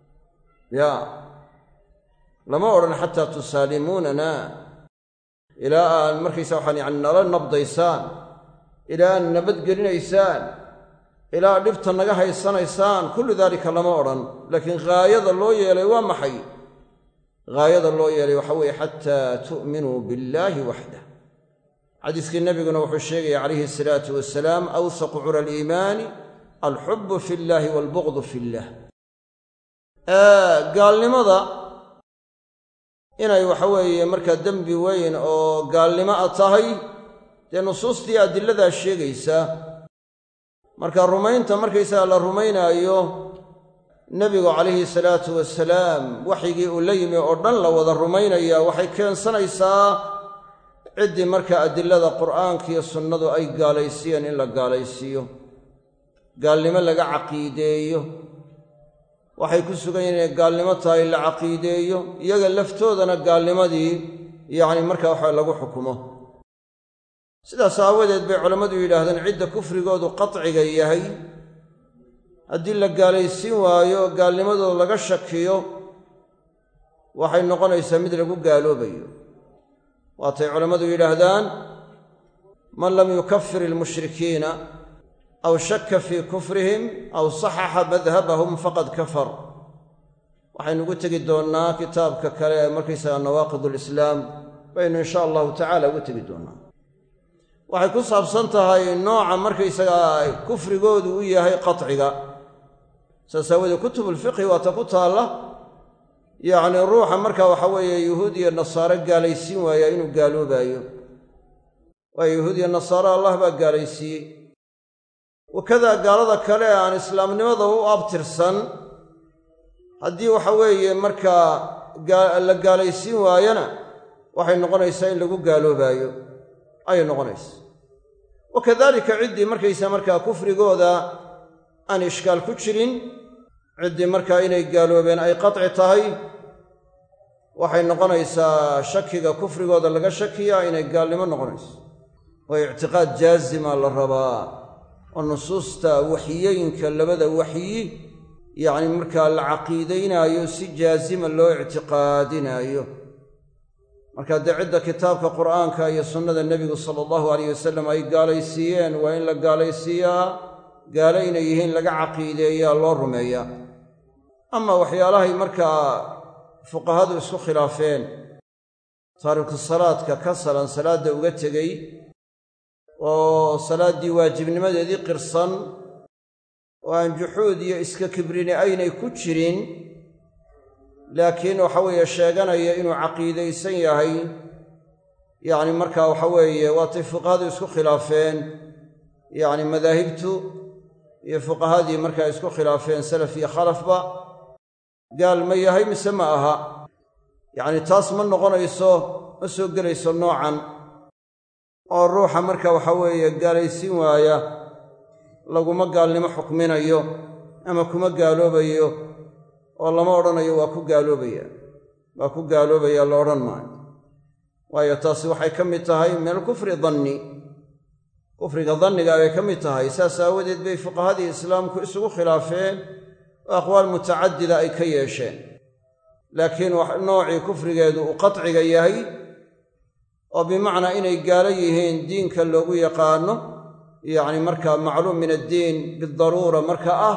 lama odhan xataa tusaalimuunana, ilaa aan markaysa waxaan yani nala nabdaysaan, ilaa aan nabadgelinaysaan, ilaa dhibta naga haysanaysaan. kullu daalika lama odhan. laakiin haayada loo yeelay waa maxay? haayada loo yeelay waxa weeye xataa tu'minuu billaahi waxdah. xadiiskii nebiguna wuxuu sheegaya calayhi asalaatu wasalaam, awsaqu cura aliimaani alxubbu fi llaahi waalbughdu fi llah. gaalnimada inay waxa weeye markaa dembi weyn oo gaalnimo a tahay dee nusuustii adilladaa sheegaysa. marka rumaynta markaysaga la rumaynaayo nebigu calayhi salaatu wasalaam waxyigii uu la yimi oo dhan la wada rumaynaya waxay keensanaysaa ciddii markaa adillada qur'aanka iyo sunnadu ay gaalaysiiyeen in la gaalaysiiyo, gaalnimo laga caqiideeyo. waxay ku sugan yihin inay gaalnimo tahay la caqiideeyo, iyaga laftoodana gaalnimadii yacni markaa waxa lagu xukumo. sidaas aawadeed bay culammadu yidhaahdeen cidda kufrigoodu qatciga yahay, haddii la gaalaysiin waayo oo gaalnimadooda laga shakiyo, waxay noqonaysaa mid lagu gaaloobayo. waatay culammadu yidhaahdaan man lam yukafir ilmushrikiina aw shakka fii kufrihim aw saxaxa madhabahum faqad kafar. waxaynu ugu tegi doonnaa kitaabka kale ee markaysaga nawaaqid ulislaam baynu insha allahu tacala ugu tegi doonnaa. waxay ku saabsan tahay nooca markaysagaa kufrigoodu u yahay qaciga. saas aawoodee kutubulfiqhi waata ku taalla yacni ruuxa markaa waxa weeye yuhuud iyo nasaare gaalaysiin waayaa inuu gaaloobaayo. waayo yuhuud iyo nasaare allah baa gaalaysiiyey. wakadaa gaalada kale ee aan islaamnimada u abtirsan, haddii waxa weeye markaa la gaalaysiin waayana waxay noqonaysaa in lagu gaaloobaayo ayay noqonaysa. wakadaalika ciddii markaysa markaa kufrigooda aan ishkaal ku jirin, ciddii markaa inay gaaloobeen ay qaci tahay, waxay noqonaysaa shakiga kufrigooda laga shakiyaa inay gaalnimo noqonayso. waa ictiqaad jaazima la rabaa oo nusuusta waxyooyinka labada waxyi yacni markaa la caqiidaynaayo si jaazima loo ictiqaadinaayo. marka dee cidda kitaabka qur'aanka iyo sunnada nebigu sala allahu alayh wasalam ay gaalaysiiyeen waa in la gaalaysiiyaa, gaalo inay yihiin laga caqiideeyaa, loo rumeeyaa. ama waxyaalahay markaa fuqahadu isku khilaafeen taariku salaadka ka salan salaadda uga tegey oo salaaddii waajibnimadeedii qirsan oo aan juxuud iyo iska kibrini aynay ku jirin laakiin waxa weeye sheeganaya inuu caqiidaysan yahay yacni markaa waxa weeye waatay fuqahadu isku khilaafeen yacni madaahibtu iyo fuqahadii markaa isku khilaafeen salaf iyo khalafba gaal ma yahay mise ma aha yacni taas ma noqonayso ma soo gelayso noocan oo ruuxa marka waxa weeye gaalaysiin waaya laguma gaalnimo xukminayo ama kuma gaaloobayo oo lama odhanayo waa ku gaaloobaya la odhan maayo waayo taasi waxay ka mid tahay min alkufri danni kufriga danniga bay ka mid tahay saas aawadeed bay fuqahadii islaamku isugu khilaafeen oo aqwaal mutacadida ay ka yeesheen laakiin noocii kufrigeedu uu qatciga yahay oo bimacnaa inay gaalo yihiin diinka loogu yaqaano yacni markaa macluum min addiin bidaruura marka ah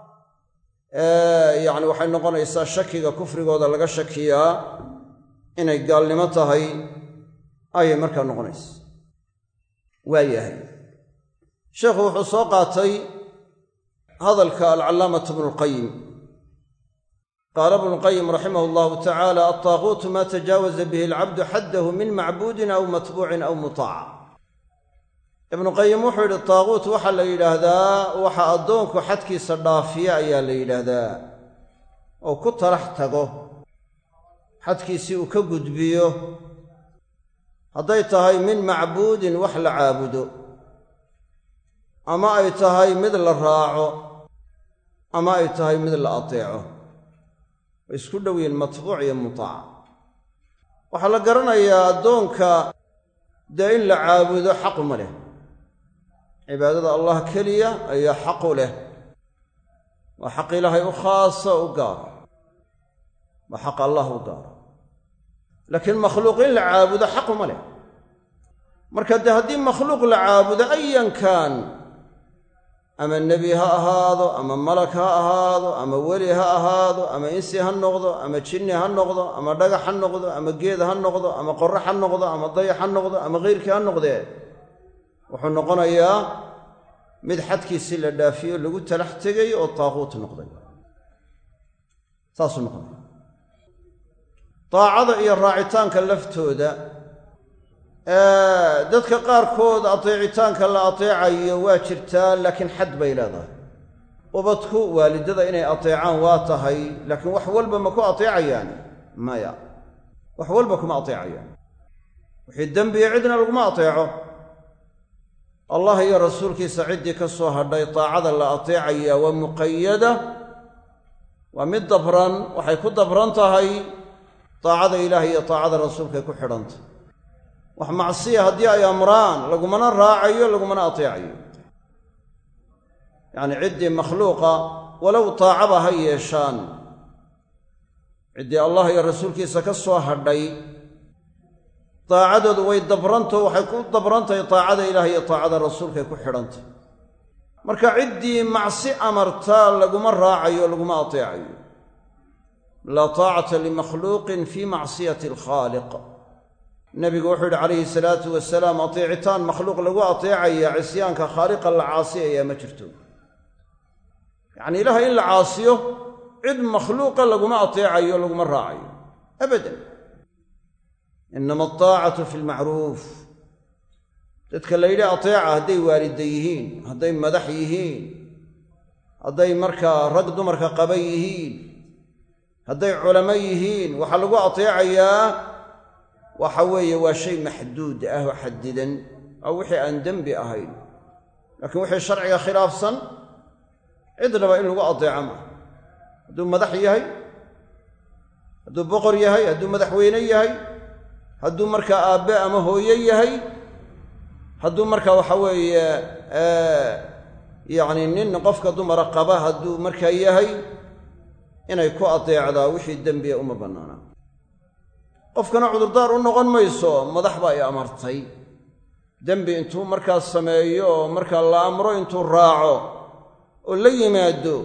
yacni waxay noqonaysaa shakiga kufrigooda laga shakiyaa inay gaalnimo tahay ayay markaa noqonaysa waa yahay sheekhu wuxuu soo qaatay hadalka alcallaamatu ibnulqayim qaala ibnulqayim raximah allahu tacaala altaaquutu maa tajaawaza bihi alcabdu xaddahu min macbuudin aw matbuucin aw mutaaca ibnuqayim wuxuu yidhi taaquut waxaa la yidhaahdaa waxa addoonku xadkiisa dhaafiya ayaa la yidhaahdaa oo ku talax tago xadkiisii uu ka gudbiyo hadday tahay min macbuudin wax la caabudo ama ay tahay mid la raaco ama ay tahay mid la ateeco way isku dhow yihiin matbuuc iyo mutaac waxaa la garanayaa addoonka dee in la caabudo xaquma leh cibaadada allah keliya ayaa xaqu leh waa xaq ilaahay u khaasa u gaara waa xaq allah u gaara laakiin makhluuq in la caabudo xaquma leh marka dee haddii makhluuq la caabudo ayan kaan ama nebi ha ahaado ama malak ha ahaado ama weli ha ahaado ama insi ha noqdo ama jinni ha noqdo ama dhagax ha noqdo ama geed ha noqdo ama qorrax ha noqdo ama dayax ha noqdo ama keyrkii ha noqdee wuxuu noqonayaa mid xadkiisii la dhaafiyo lagu talax tegay oo taaquut noqday saasuu noqonaya daacada iyo raacitaanka laftooda dadka qaarkood ateecitaanka la ateecayo waa jirtaa laakiin xad bay leedahay ubadku waalidada inay ateecaan waa tahay laakiin wax walba ma ku ateecayaan maya wax walba kuma ateecayaan wixii dembiya cidna laguma ateeco allah iyo rasuulkiisa ciddii ka soo hadhay taacada la ateecaya waa muqayada waa mid dabran waxay ku dabran tahay taacada ilaahay iyo taacada rasuulkay ku xidhantah wax macsiya haddii ay amraan lagumana raacayo lagumana ateecayo yacni ciddii makhluuqa walow taacaba ha yeeshaan ciddii allah iyo rasuulkiisa ka soo hadhay daacadoodu way dabranto waxay ku dabrantahay taacada ilaah iyo taacada rasuulkay ku xidhantay marka ciddii macsi amartaa laguma raacayo laguma ateecayo laa taacata limakhluuqin fii macsiyati alkhaaliq nebigu wuxuu yidhi calayhi salaatu wasalaam ateecitaan makhluuq lagu ateecaya cisyaanka khaaliqa la caasiyayaa ma jirto yacnii ilaaha in la caasiyo cid makhluuqa laguma ateecayo laguma raacayo abadan inama altaacatu fi lmacruuf dadka la yidhi ateeca hadday waalida yihiin hadday madax yihiin hadday markaa rag dumarka qaba yihiin hadday culamo yihiin waxaa lagu ateecayaa waxa weeye waa shay maxduud ah oo xadidan oo wixii aan dembi ahayn laakiin wixii sharciga khilaafsan cidnaba in lagu ateeco maaha hadduu madax yahay hadduu boqor yahay hadduu madaxweyne yahay hadduu markaa aabbe ama hooye yahay hadduu markaa waxa weeye yacni nin qofka dumara qaba hadduu markaa yahay inay ku ateecdaa wixii dembiya uma bannaana qofkana cudurdaar u noqon mayso madax baa i amartay dembi intuu markaas sameeyo oo markaa la amro intuu raaco oo la yimaado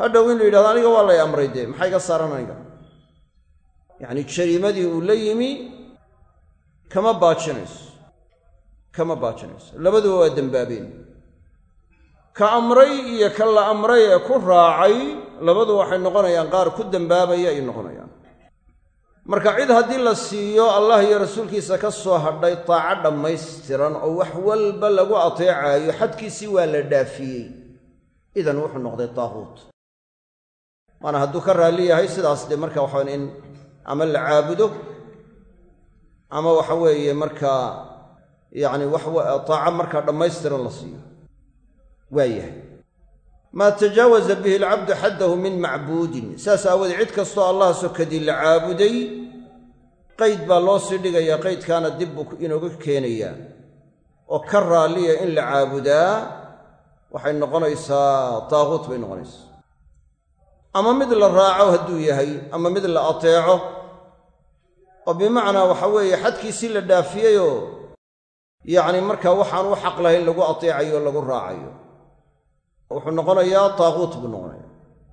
hadhow inuu yidhahdo aniga waa lay amray dee maxay iga saaran aniga yacni jariimadii uu la yimi kama baajinayso labaduba waa dembaabeen ka amray iyo ka la amray ee ku raacay labadu waxay noqonayaan qaar ku dembaabaya ay noqonayaan marka cid haddii la siiyo allah iyo rasuulkiisa ka soo hadhay taaco dhammaystiran oo wax walba lagu ateecayo xadkiisii waa la dhaafiyey idan wuxuu noqday taaquut maana hadduu ka raalli yahay sidaas dee marka waxaan in ama la caabudo ama waxa weeye markaa yacni taaco markaa dhammaystiran la siiyo waa yahay maa tajaawaza bihi alcabdu xaddahu min macbuudin saas aawoodee cid kastoo allah sokadii la caabuday qayd baa loo sii dhigayaa qaydkaana dib buu inooga keenayaa oo ka raalliya in la caabudaa waxay noqonaysaa taaquut bay noqonaysaa ama mid la raaco hadduu yahay ama mid la ateeco oo bimacnaa waxa weeye xadkiisii la dhaafiyeyoo yacni markaa waxaan u xaq lahayn lagu ateecayo o lagu raacayo wuxuu noqonayaa taaquut buu noqonaya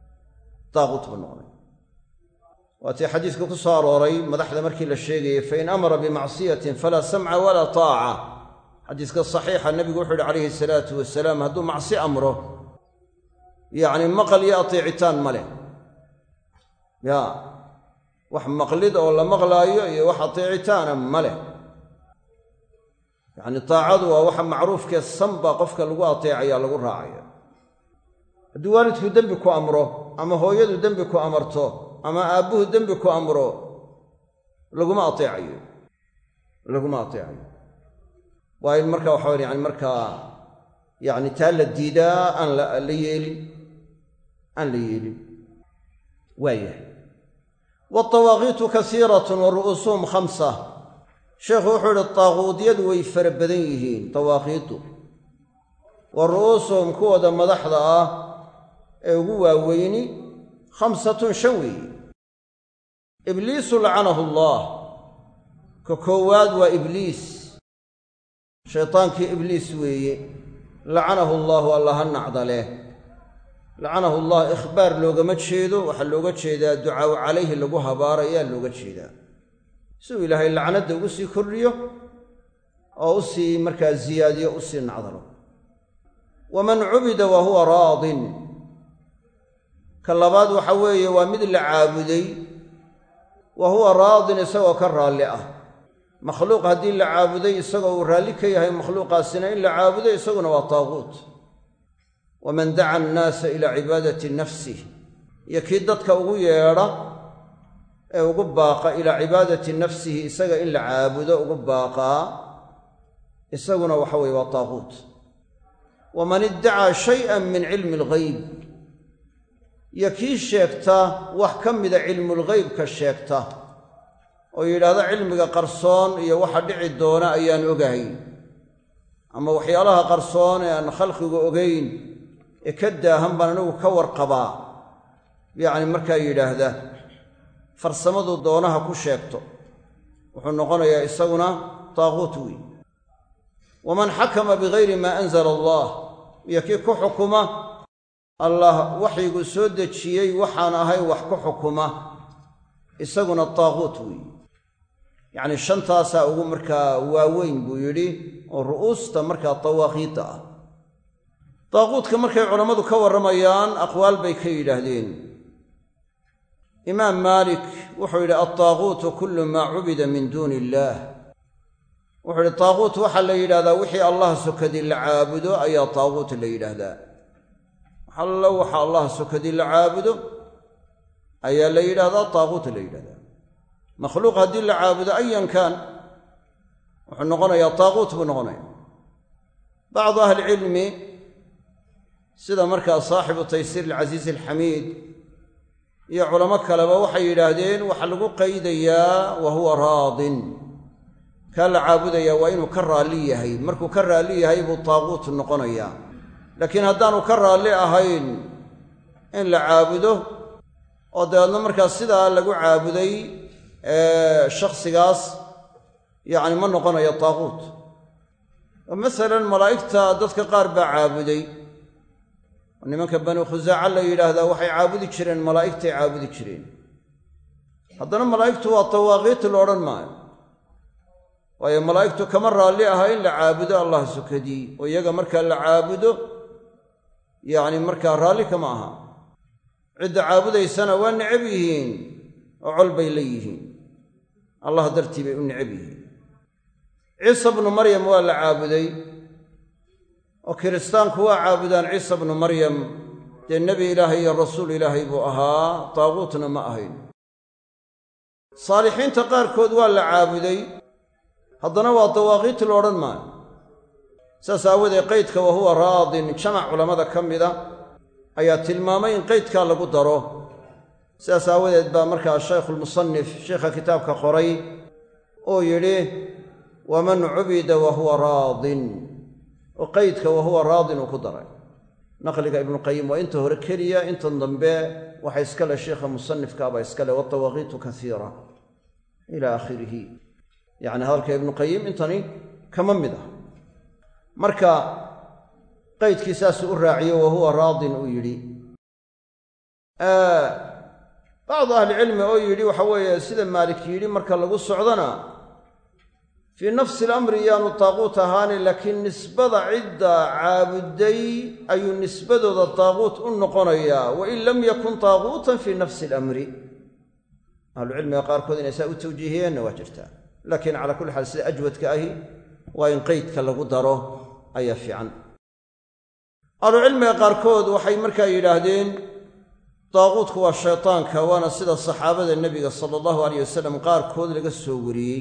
waatii xadiiska ku soo arooray madaxda markii la sheegayey fain amara bimacsiyatin falaa samca walaa taaca xadiiska saxiixa nebigu wuxuu yidhi calayhi salaatu wasalaam hadduu macsi amro yacni maqal iyo ateecitaan ma leh ya wax maqlid oo la maqlaayo iyo wax ateecitaana ma leh yacni taacadu waa waxa macruufkee sanba qofka lagu ateecaya lagu raacaya hadduu waalidku dembi ku amro ama hooyadu dembi ku amarto ama aabbuhu dembi ku amro laguma ateecayo waa in marka waxa weye yani markaa yacni taa la diidaa aan la yeelin waayahay waaltawaaqiitu kasiiratun wa ru'uusuhum 5 sheekhu wuxuu yidhi taaquudyadu way fara badan yihiin tawaaqiitu wa ru'uusuhum kuwooda madaxda ah ee ugu waaweyni 5 weeye ibliisu lacanahu allah ka koowaad waa ibliis shaytaankii ibliis weeye lacanahu allaahu alla ha nacdaleh lacanahu allah ikhbaar loogama jeedo waxaa looga jeedaa ducaaw calayhi lagu habaarayaa looga jeedaa siduu ilaahay lacnadda ugu sii kordhiyo oo u sii markaa ziyaadiyo u sii nacdalo waman cubida wa huwa raadin ka labaad waxa weeye waa mid la caabuday wa huwa raadin isagoo ka raalli ah makhluuq haddii la caabuday isagoo uu raalli ka yahay makhluuqaasina in la caabuday isaguna waa taaquut waman daca annaasa ilaa cibaadati nafsih iyo kii dadka ugu yeedha ee ugu baaqa ilaa cibaadati nafsihi isaga in la caabudo ugu baaqaa isaguna waxa weeye waa taaquut waman iddacaa shay'an min cilmi alghayb iyo kii sheegta wax ka mida cilmulghaybka sheegta oo yidhaahda cilmiga qarsoon iyo waxa dhici doona ayaan ogahay ama waxyaalaha qarsoon ee aan khalqigu ogayn ee ka daahan baan anigu ka warqabaa yacni markaa yidhaahda farsamadu doonaha ku sheegto wuxuu noqonayaa isaguna taaquut weey waman xakama bigayri maa anzala allah iyo kii ku xukuma allah waxyigu soo dejiyey waxaan ahay wax ku xukuma isaguna taaquut weeye yacni 5taasaa ugu markaa waaweyn buu yidhi oo ru'uusta markaa tawaaqiita ah taaquutka markay culammadu ka warramayaan aqwaal bay ka yidhaahdeen imaam maalik wuxuu yidhi altaaquutu kullu maa cubida min duuni illaah wuxuu yidhi taaquut waxaa la yidhahdaa wixii allah sokadii la caabudo ayaa taaquut la yidhaahdaa allo waxa allah sokadii la caabudo ayaa la yidhahdaa taaquut la yidhahdaa makhluuq haddii la caabudo ayan kaan wuxuu noqonayaa taaquut buu noqonaya bacdu ahlicilmi sida markaa saaxibu taysiir alcasiiz alxamiid iyo culamo kaleba waxay yidhaahdeen waxaa lagu qaydayaa wa huwa raadin kaa la caabudayaa waa inuu ka raalli yahay markuu ka raalli yahay buu taaquut noqonayaa laakiin haddaanu ka raalli ahayn in la caabudo oo dabeedna markaa sidaa lagu caabuday shakhsigaas yacni ma noqonayo taaquut oo masalan malaa'igta dadka qaar baa caabuday nimanka banu khusaaca la yidhaahdaa waxay caabudi jireen malaa'igtay caabudi jireen haddana malaa'igtu waa tawaaqiit la odhan maayo waayo malaa'igtu kama raalli aha in la caabudo allah sukadii oo iyaga markaa la caabudo yacni markaa raalli kama aha cidda caabudaysana waa necab yihiin oo col bay leeyihiin allah dartii bay u necab yihiin ciisa bnu maryam waa la caabuday oo kiristaanku waa caabudaan ciisa bnu maryam dee nebi ilaahay iyo rasuul ilaahay buu ahaa taaguutna ma ahayn saalixiinta qaarkood waa la caabuday haddana waa dawaaqiit la odhan maayo saas aawadeed qaydka wa huwa raadin jamac culammada ka mida ayaa tilmaamay in qaydkaa lagu daro sidaas aawadeed baa markaa shaykhulmusanif sheikha kitaabka qoray oo yidhi waman cubida wa huwa raadin oo qaydka wa huwa raadin uu ku daray naqliga ibnuqayim waa inta hore keliya intan dambe waxa iskale sheikha musanifkaabaa iskale watawaaqiitu kaiira ila aakhirihi yacni hadalka ibnuqayim intani kama mid ah marka qaydkii saasuu u raaciyo wa huwa raadin uu yidhi bacdu ahlicilmi oo yidhi waxa weeye sida maalik yidhi marka lagu socdona fii nafsi alamri yaanu taaquut ahaani laakiin nisbada cidda caabuday ayuu nisbadooda taaquut u noqonayaa wain lam yakun taaquutan fii nafsi alamri ahlucilmiga qaarkood inay saa u tawjiihiyeenna waa jirtaa laakiin calaa kulli xaal sida ajwadka ahi waa in qaydka lagu daro ayaa fiican ahlucilmiga qaarkood waxay markaa yidhaahdeen taaquutku waa shaytaanka waana sida saxaabada nebiga sala allahu alayh wasalam qaarkood laga soo wariyey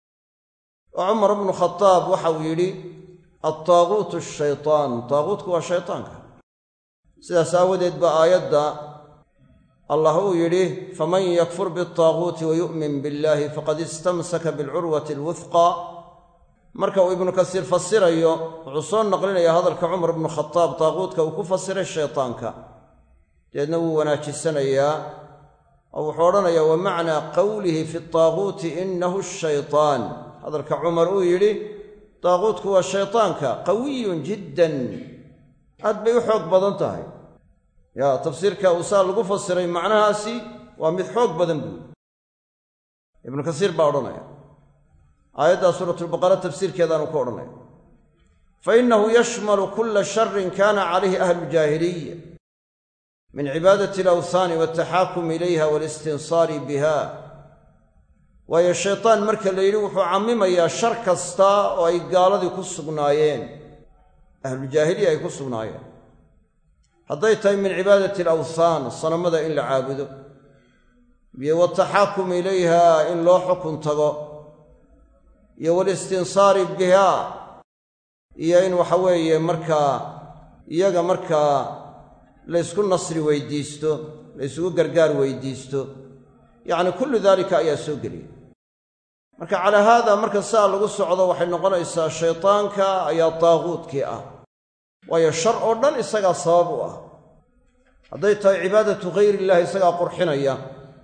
oo cumar bnu khadaab waxa uu yidhi altaaquutu ashaytaan taaquutku waa shaytaanka sidaas aawadeed baa aayadda allah uu yidhi faman yakfur bialtaaquuti wa yu'min billahi faqad istamsaka bilcurwati alwufqa marka uu ibnu kasiir fasirayo wuxuu soo naqlinayaa hadalka cumar bnu khadaab taaquutka uu ku fasiray shaytaanka deedna wuu wanaajisanayaa oo wuxuu odhanayaa wa macnaa qowlihi fi altaaquuti innahu ashaytaan hadalka cumar uu yidhi taaquutku waa shaytaanka qawiyun jiddan aad bay u xoog badan tahay yaa tafsiirka uu saa lagu fasiray macnahaasi waa mid xoog badan buuri ibnu kasiir baa odhanaya aayaddaa suuratulbaqara tafsiirkeedaanu ku odhanaya fa innahu yashmalu kulla sharin kaana calayhi ahlujaahiliya min cibaadati alawthaani waaltaxaakumi ilayha waalistinsaari biha waayo shaytaan marka la yidhi wuxuu cammimayaa shar kasta oo ay gaaladii ku sugnaayeen ahlujaahiliya ay ku sugnaayeen hadday tahay min cibaadati alawthaan sanamada in la caabudo iyo wataxaakumi ilayha in loo xukun tago iyo walistinsaari bihaa iyo in waxa weeye markaa iyaga markaa laysku nasri weydiisto laysugu gargaar weydiisto yacni kullu daalika ayaa soo geliyay marka calaa haada marka saa lagu socdo waxay noqonaysaa shaytaanka ayaa taaquudkii ah waayo shar oo dhan isagaa sabab u ah hadday tahay cibaadatu hayr illahi isagaa qurxinaya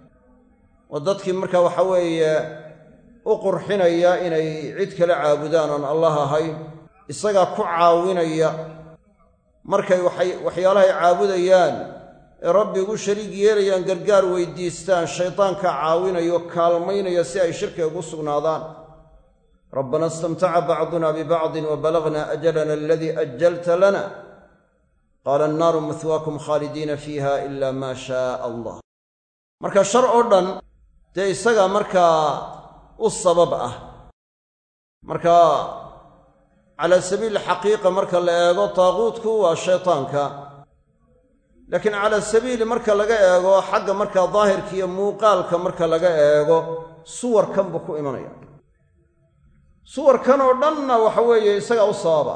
oo dadkii marka waxa weeye u qurxinaya inay cid kale caabudaan oon allah ahayn isagaa ku caawinaya markay waxyaalahay caabudayaan ee rabbi ugu shariig yeelayaan gargaar weydiistaan shaytaanka caawinayo kaalmaynaya si ay shirkiga ugu sugnaadaan rabbana istamtaca bacduna bibacdin wa balagna ajalana aladii ajalta lana qaala annaaru mahwaakum khaalidiina fiiha ila maa shaaa allah marka shar oo dhan dee isaga markaa u sabab ah marka calaa sabiili xaqiiqa marka la eego taaquutku waa shaytaanka laakiin calaa sabiili marka laga eego xagga markaa daahirka iyo muuqaalka marka laga eego suwarkan buu ku imanaya suwarkan oo dhanna waxa weeye isagaa u sababa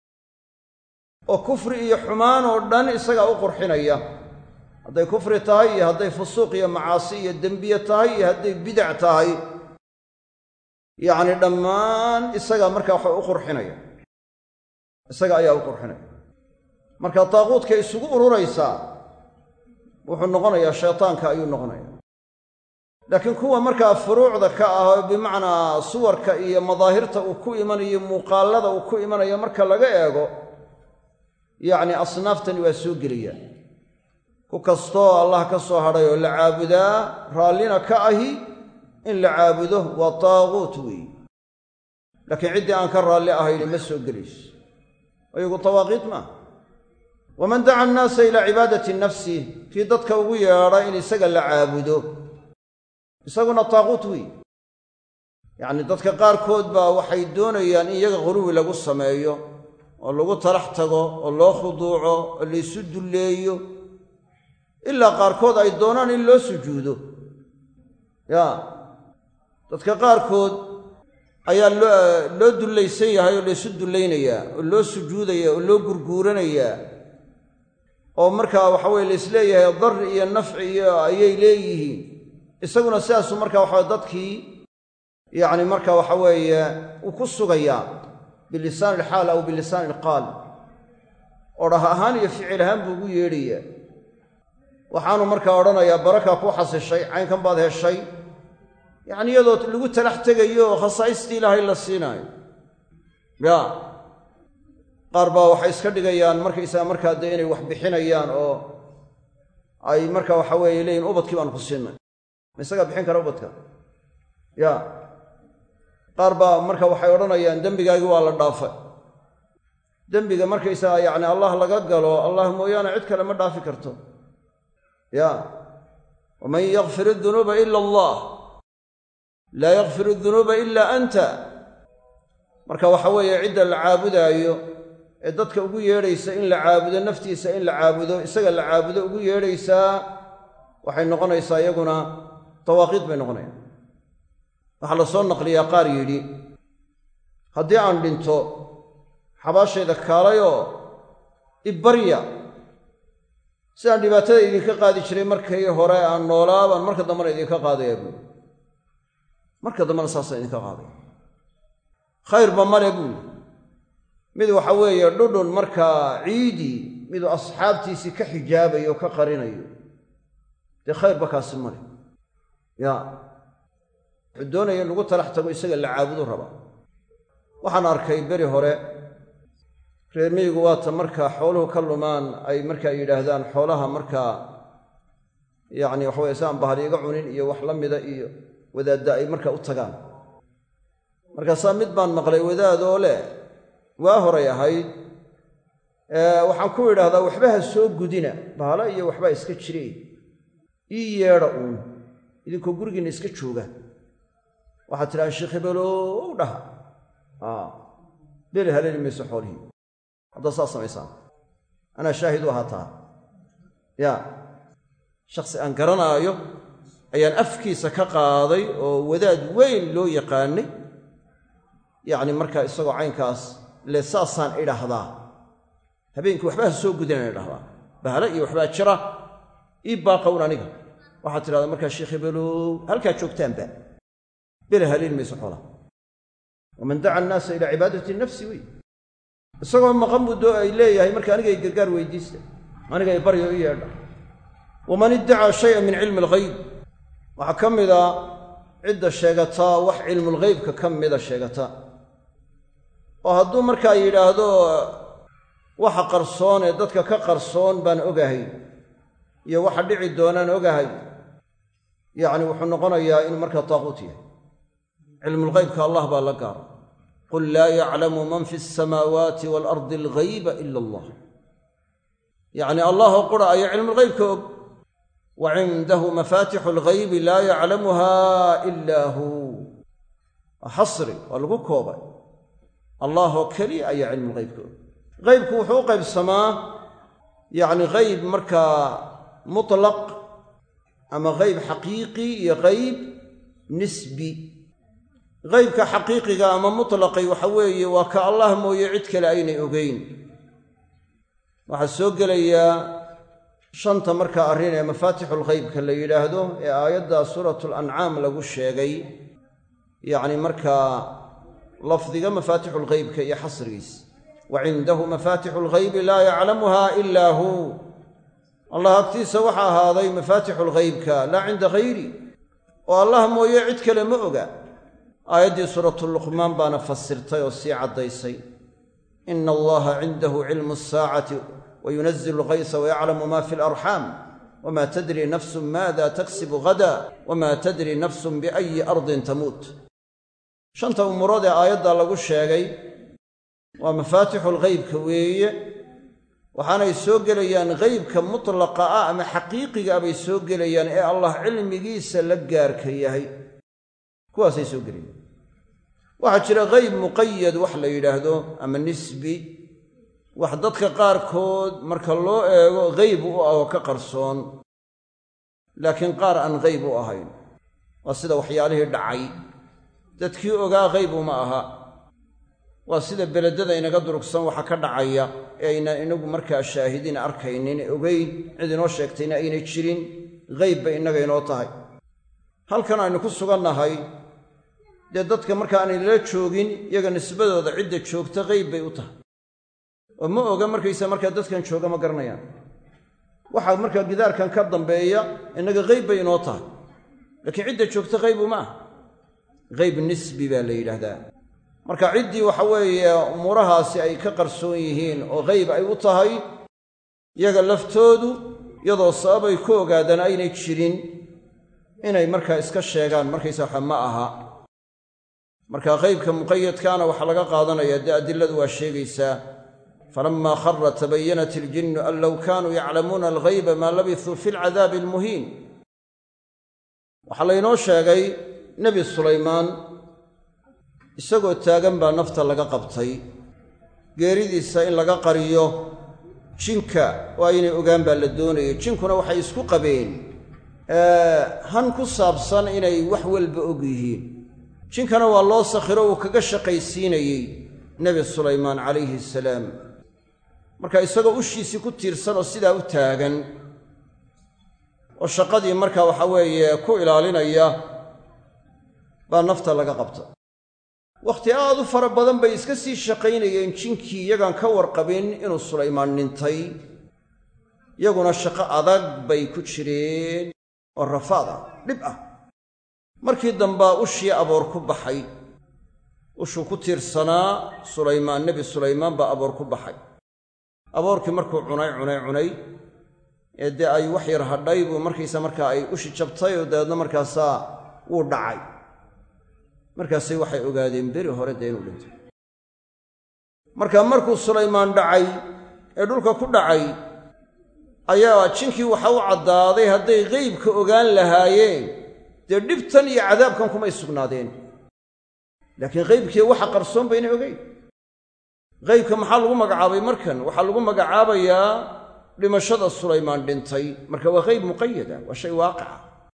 oo kufri iyo xumaan oo dhan isagaa u qurxinaya hadday kufri tahay iyo hadday fusuuq iyo macaasi iyo dembiye tahay iyo hadday bidac tahay yacni dhammaan isagaa markaa waxa u qurxinaya isaga ayaa u qurxinaya marka taaquudka isugu ururaysaa wuxuu noqonayaa shaytaanka ayuu noqonayaa laakiin kuwa markaa furuucda ka ah oo bimacnaa suwarka iyo madaahirta uu ku imanayo muuqaallada uu ku imanayo marka laga eego yacni asnaaftani waa soo gelayaan ku kastoo allah ka soo hadhay oo la caabudaa raallina ka ahi in la caabudo waa taaguut weeye laakiin ciddii aan ka raalli ahayni ma soo gelayso ayagu tawaaqiit maaha waman daca annaasa ilaa cibaadati nafsi kii dadka ugu yeedha in isaga la caabudo isaguna taaquut weeye yacni dadka qaarkood baa waxay doonayaan in iyaga quluwi lagu sameeyo oo lagu talax tago oo loo khuduuco oo laysu dulleeyo ilaa qaarkood ay doonaan in loo sujuudo dadka qaarkood ayaa loo dullaysan yahay oo laysu dullaynayaa oo loo sujuudaya oo loo gurguuranayaa oo markaa waxa weye laisleeyahay dar iyo nafci iyo ayay leeyihiin isaguna sidaasuu markaa waxawe dadkii yacni marka waxa weeye uu ku sugayaa bilisaan ilxaal aw bilisaan ilqaal oo dhah ahaan iyo ficil ahaan buu ugu yeedhayaa waxaanu markaa odhanayaa barakaa ku xasishay caynkan baad heshay yacni iyadoo lagu talax tegayo oo khasaa'istii ilaahay la siinaayo qaar baa waxay iska dhigayaan markaysaga markaa dee inay wax bixinayaan oo ay marka waxa weeye leeyihin ubadkii baanu ku siinay ma isagaa bixin kara ubadka qaar baa marka waxay odhanayaan dembigaagii waa la dhaafay dembiga markaysaga yacni allah laga galo allah mooyaane cid kale ma dhaafi karto waman yakfir adunuuba ila allah laa yakfir adunuuba ila anta marka waxa weeye cidda la caabudaayo ee dadka ugu yeedhaysa in la caabudo naftiisa in la caabudo isaga la caabudo ugu yeedhaysaa waxay noqonaysaa iyaguna tawaaqiid bay noqonayaan waxaa la soo naqliyaa qaar yidhi haddii aan dhinto xabaashayda kaalayoo ibarya sidaan dhibaatada idinka qaadi jiray markii hore aan noolaa baan marka dambena idinka qaadayaa buuli marka dambena saasaan idinka qaadaya khayrba male buuli mid waxa weeye dhudhun markaa ciidii miduu asxaabtiisii ka xijaabayo o ka qarinayo dee khayrba kaasi male wuxuu doonaya in lagu talax tago isaga la caabudu rabaa waxaan arkay beri hore reer miyigu waata markaa xooluhu ka lumaan ay markaa yidhaahdaan xoolaha markaa yacni waxa weye saan bahal iga cunin iyo wax la mida iyo wadaadda ay markaa u tagaan markaasaa mid baan maqlay wadaadoo leh waa horay ahayd waxaan ku idhaahdaa waxba ha soo gudina bahala iyo waxbaa iska jire ii yeedha uun idinkoo gurigiinna iska jooga waxaad tidhahaan sheekh hebelow dhaha beli haleeli mayso xoolihii haddaad saas samaysaan anaa shaahid u ahaataa shakhsi aan garanaayo ayaan afkiisa ka qaaday oo wadaad weyn loo yaqaanay yacni markaa isagoo caynkaas le saasaan idhaahdaa habeenkii waxba ha soo gudinaan idhahdaa bahale iyo waxbaa jira ii baaqown aniga waxaad tidhahdaa markaa sheekh hebelow halkaa joogtaanba beli haleeli mayso xoolaha waman daca annaasa ilaa cibaadati nafsi wey isagoo maqan buddo ay leeyahay marka anigay gargaar weydiista anigay baryo i yeedha waman iddacaa shayan min cilmi alghayb waxaa ka mida cidda sheegataa wax cilmulghaybka ka mida sheegata oo hadduu markaa yidhaahdo waxa qarsoon ee dadka ka qarsoon baan ogahay iyo waxa dhici doonaan ogahay yacni wuxuu noqonayaa inuu markaa taaquut yahay cilmulghaybka allah baa la gaara qul laa yaclamu man fi asamaawaati waalardi alghayba ila allah yacni allahoo qura ayaa cilmulghaybka og wa cindahu mafaatixu alghaybi laa yaclamuha ilaa huu xasri waa lagu koobay allahoo keliya ayaa cilmulghaybka og ghaybku wuxuu u qaybsamaa yacni ghayb markaa mutlaq ama ghayb xaqiiqi iyo ghayb nisbi ghaybka xaqiiqiga ama mutlaqay waxa weeye waa ka allah mooye cid kale aynay ogeyn waxaa soo gelayaa shanta markaa arrin ee mafaatixulghaybka la yidhaahdo ee aayadda suuratulancaam lagu sheegay yacni markaa lafdiga mafaatixulghaybka iyo xasrigiis wa cindahu mafaatixu lghaybi laa yaclamuha ilaa huu allah agtiisa waxaa ahaaday mafaatixulghaybka laa cinda hayri oo allah mooye cid kale ma oga aayaddii suuratuluqmaan baana fasirtay oo sii caddaysay ina allaha cindahu cilmu asaacati wayunazilu alghaysa wayaclamu ma fi alarxaam wma tadri nafsun maada taksibu gada wma tadri nafsun biayi ardin tamuut shanta umurood ee aayadda lagu sheegay waa mafaatixu lghaybka weeye waxaanay soo gelayaan ghaybka mutlaqa ah ama xaqiiqiga bay soo gelayaan ee allah cilmigiisa la gaarka yahay kuwaasay soo gelayaan waxaa jira ghayb muqayad wax la yidhaahdo ama nisbi wax dadka qaarkood marka loo eego ghayb u ah oo ka qarsoon laakiin qaar aan ghayb u ahayn waa sida waxyaalihii dhacay dadkii ogaa ghayb uma aha waa sida beledada inaga durugsan waxa ka dhacaya ee aynaan inagu markaa shaahidiin arkaynin ogeyn cid inoo sheegtayna aynay jirin ghayb bay innaga inoo tahay halkan aynu ku sugannahay dee dadka marka aanay lala joogin iyaga nisbadooda cidda joogta ghayb bay u tahay oo ma oga markaysa markaa dadkan jooga ma garanayaan waxaa markaa gidaarkan ka dambeeya innaga ghayb bay inoo tahay laakiin cidda joogta ghayb uma ah ghayb nisbi baa la yidhaahdaa marka ciddii waxa weeye umuurahaasi ay ka qarsoon yihiin oo ghayb ay u tahay iyaga laftoodu iyadoo sababay ku ogaadaan aynay jirin inay markaa iska sheegaan markaysa waxa ma aha marka ghaybka muqayadkaana waxaa laga qaadanayaa dee adiladu waa sheegaysaa فلما خر تبينت الجن أن لو كانوا يعلمون الغيب ما لبثوا في العذاب المهين waxaa laynoo sheegay nebi sulaymaan isagoo taagan baa nafta laga qabtay geeridiisa in laga qariyo jinka oo aynay ogaan baa la doonayay jinkuna waxay isku qabeen han ku saabsan inay wax walba og yihiin jinkana waa loo sakhiro uu kaga shaqaysiinayey nebi sulaymaan calayhi salaam marka isagoo ushiisii ku tiirsan oo sidaa u taagan oo shaqadii markaa waxa weeye ku ilaalinaya baa nafta laga qabta wakhti aad u fara badan bay iska sii shaqaynayeen jinkii iyagaan ka warqabin inuu sulaymaan dhintay iyaguna shaqo adag bay ku jireen oo rafaad ah dhib ah markii dambaa ushii aboor ku baxay ushuu ku tiirsanaa sulaymaan nebi sulaymaan baa aboor ku baxay aboorkii markuu cunay ee dee ay wax yar hadhay buu markaysa markaa ay ushi jabtay oo dabeedna markaasaa wuu dhacay markaasay waxay ogaadeen beri hore dee inuu dhintay marka markuu sulaymaan dhacay ee dhulka ku dhacay ayaa jinkii waxa u caddaaday hadday ghaybka ogaan lahaayeen dee dhibtan iyo cadaabkan kumay sugnaadeen laakiin ghaybkii waxa qarsoon baynay ogeyn ghaybka maxaa lagu magacaabay markan waxaa lagu magacaabayaa dhimashada sulaymaan dhintay marka waa ghayb muqayada waa shay waaqica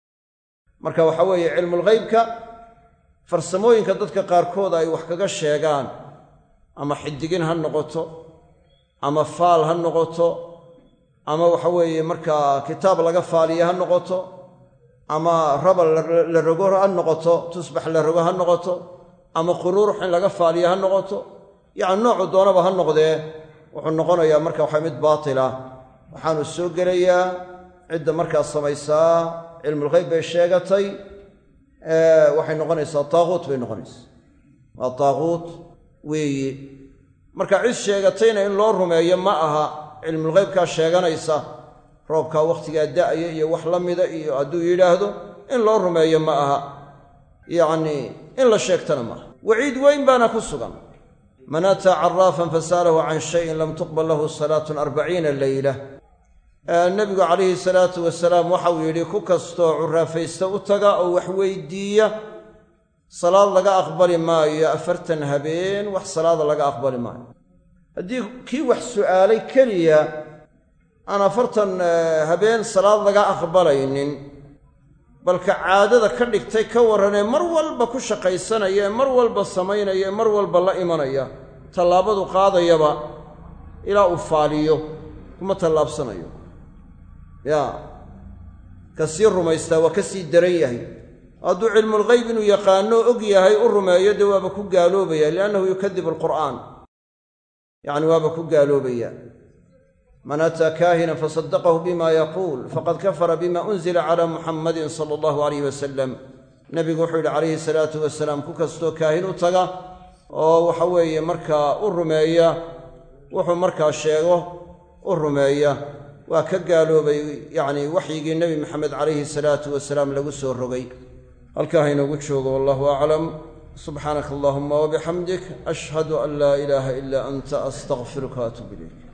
marka waxa weeye cilmulghaybka farsamooyinka dadka qaarkood ay wax kaga sheegaan ama xidigin ha noqoto ama faal ha noqoto ama waxa weeye markaa kitaab laga faaliya ha noqoto ama rabal la rogo ha noqoto tusbax la rogo ha noqoto ama quruurux in laga faaliya ha noqoto yacni noocu doonaba ha noqdee wuxuu noqonayaa marka waxa mid baatila waxaanu soo gelayaa cidda markaa samaysaa cilmulghayb bay sheegatay waxay noqonaysaa taaquut bay noqonaysaa waa taaquut weeye marka cid sheegatayna in loo rumeeyo ma aha cilmulghaybkaa sheeganaysa roobkaa wakhtigaa da'aya iyo wax la mida iyo hadduu yidhaahdo in loo rumeeyo ma aha yacnii in la sheegtana maaha waciid weyn baana ku sugan man ataa caraafan fasa'alahu can shayin lam tuqbal lahu salaatun 40 leyla nebigu calayhi salaatu wasalaam waxau yidhi ku kastoo curaafaysta u taga oo wax weydiiya salaad laga aqbali maayo 40 habeen wax salaada laga aqbali maayo haddii kii wax su'aalay keliya aan 40 habeen salaad laga aqbalaynin balka caadada ka dhigtay ka warranee mar walba ku shaqaysanaya ee mar walba samaynaya ee mar walba la imanaya tallaabadu qaadayaba ilaa uu faaliyo kuma tallaabsanayo yaa ka sii rumaystaa waa ka sii daran yahay hadduu cilmulghayb inuu yaqaano og yahay u rumeeyo dee waaba ku gaaloobaya liannahu yukadibu alqur'aan yacni waaba ku gaaloobaya man ataa kaahinan fasaddaqahu bima yaquul faqad kafara bima unzila calaa muxammadin sala allahu alayh wasalam nebigu wuxuu yidhi calayhi salaatu wasalaam ku kastoo kaahin u taga oo waxa weeye markaa u rumeeya wuxuu markaa sheego u rumeeya waa ka gaaloobay yacnii waxyigii nebi maxamed calayhi salaatu wasalaam lagu soo rogay. halkaa haynoogu joogo wallahu aclam. subxaanaka allahuma wabixamdik ashhadu an laa ilaaha ilaa anta astaqfiruka waatuubu ilayk.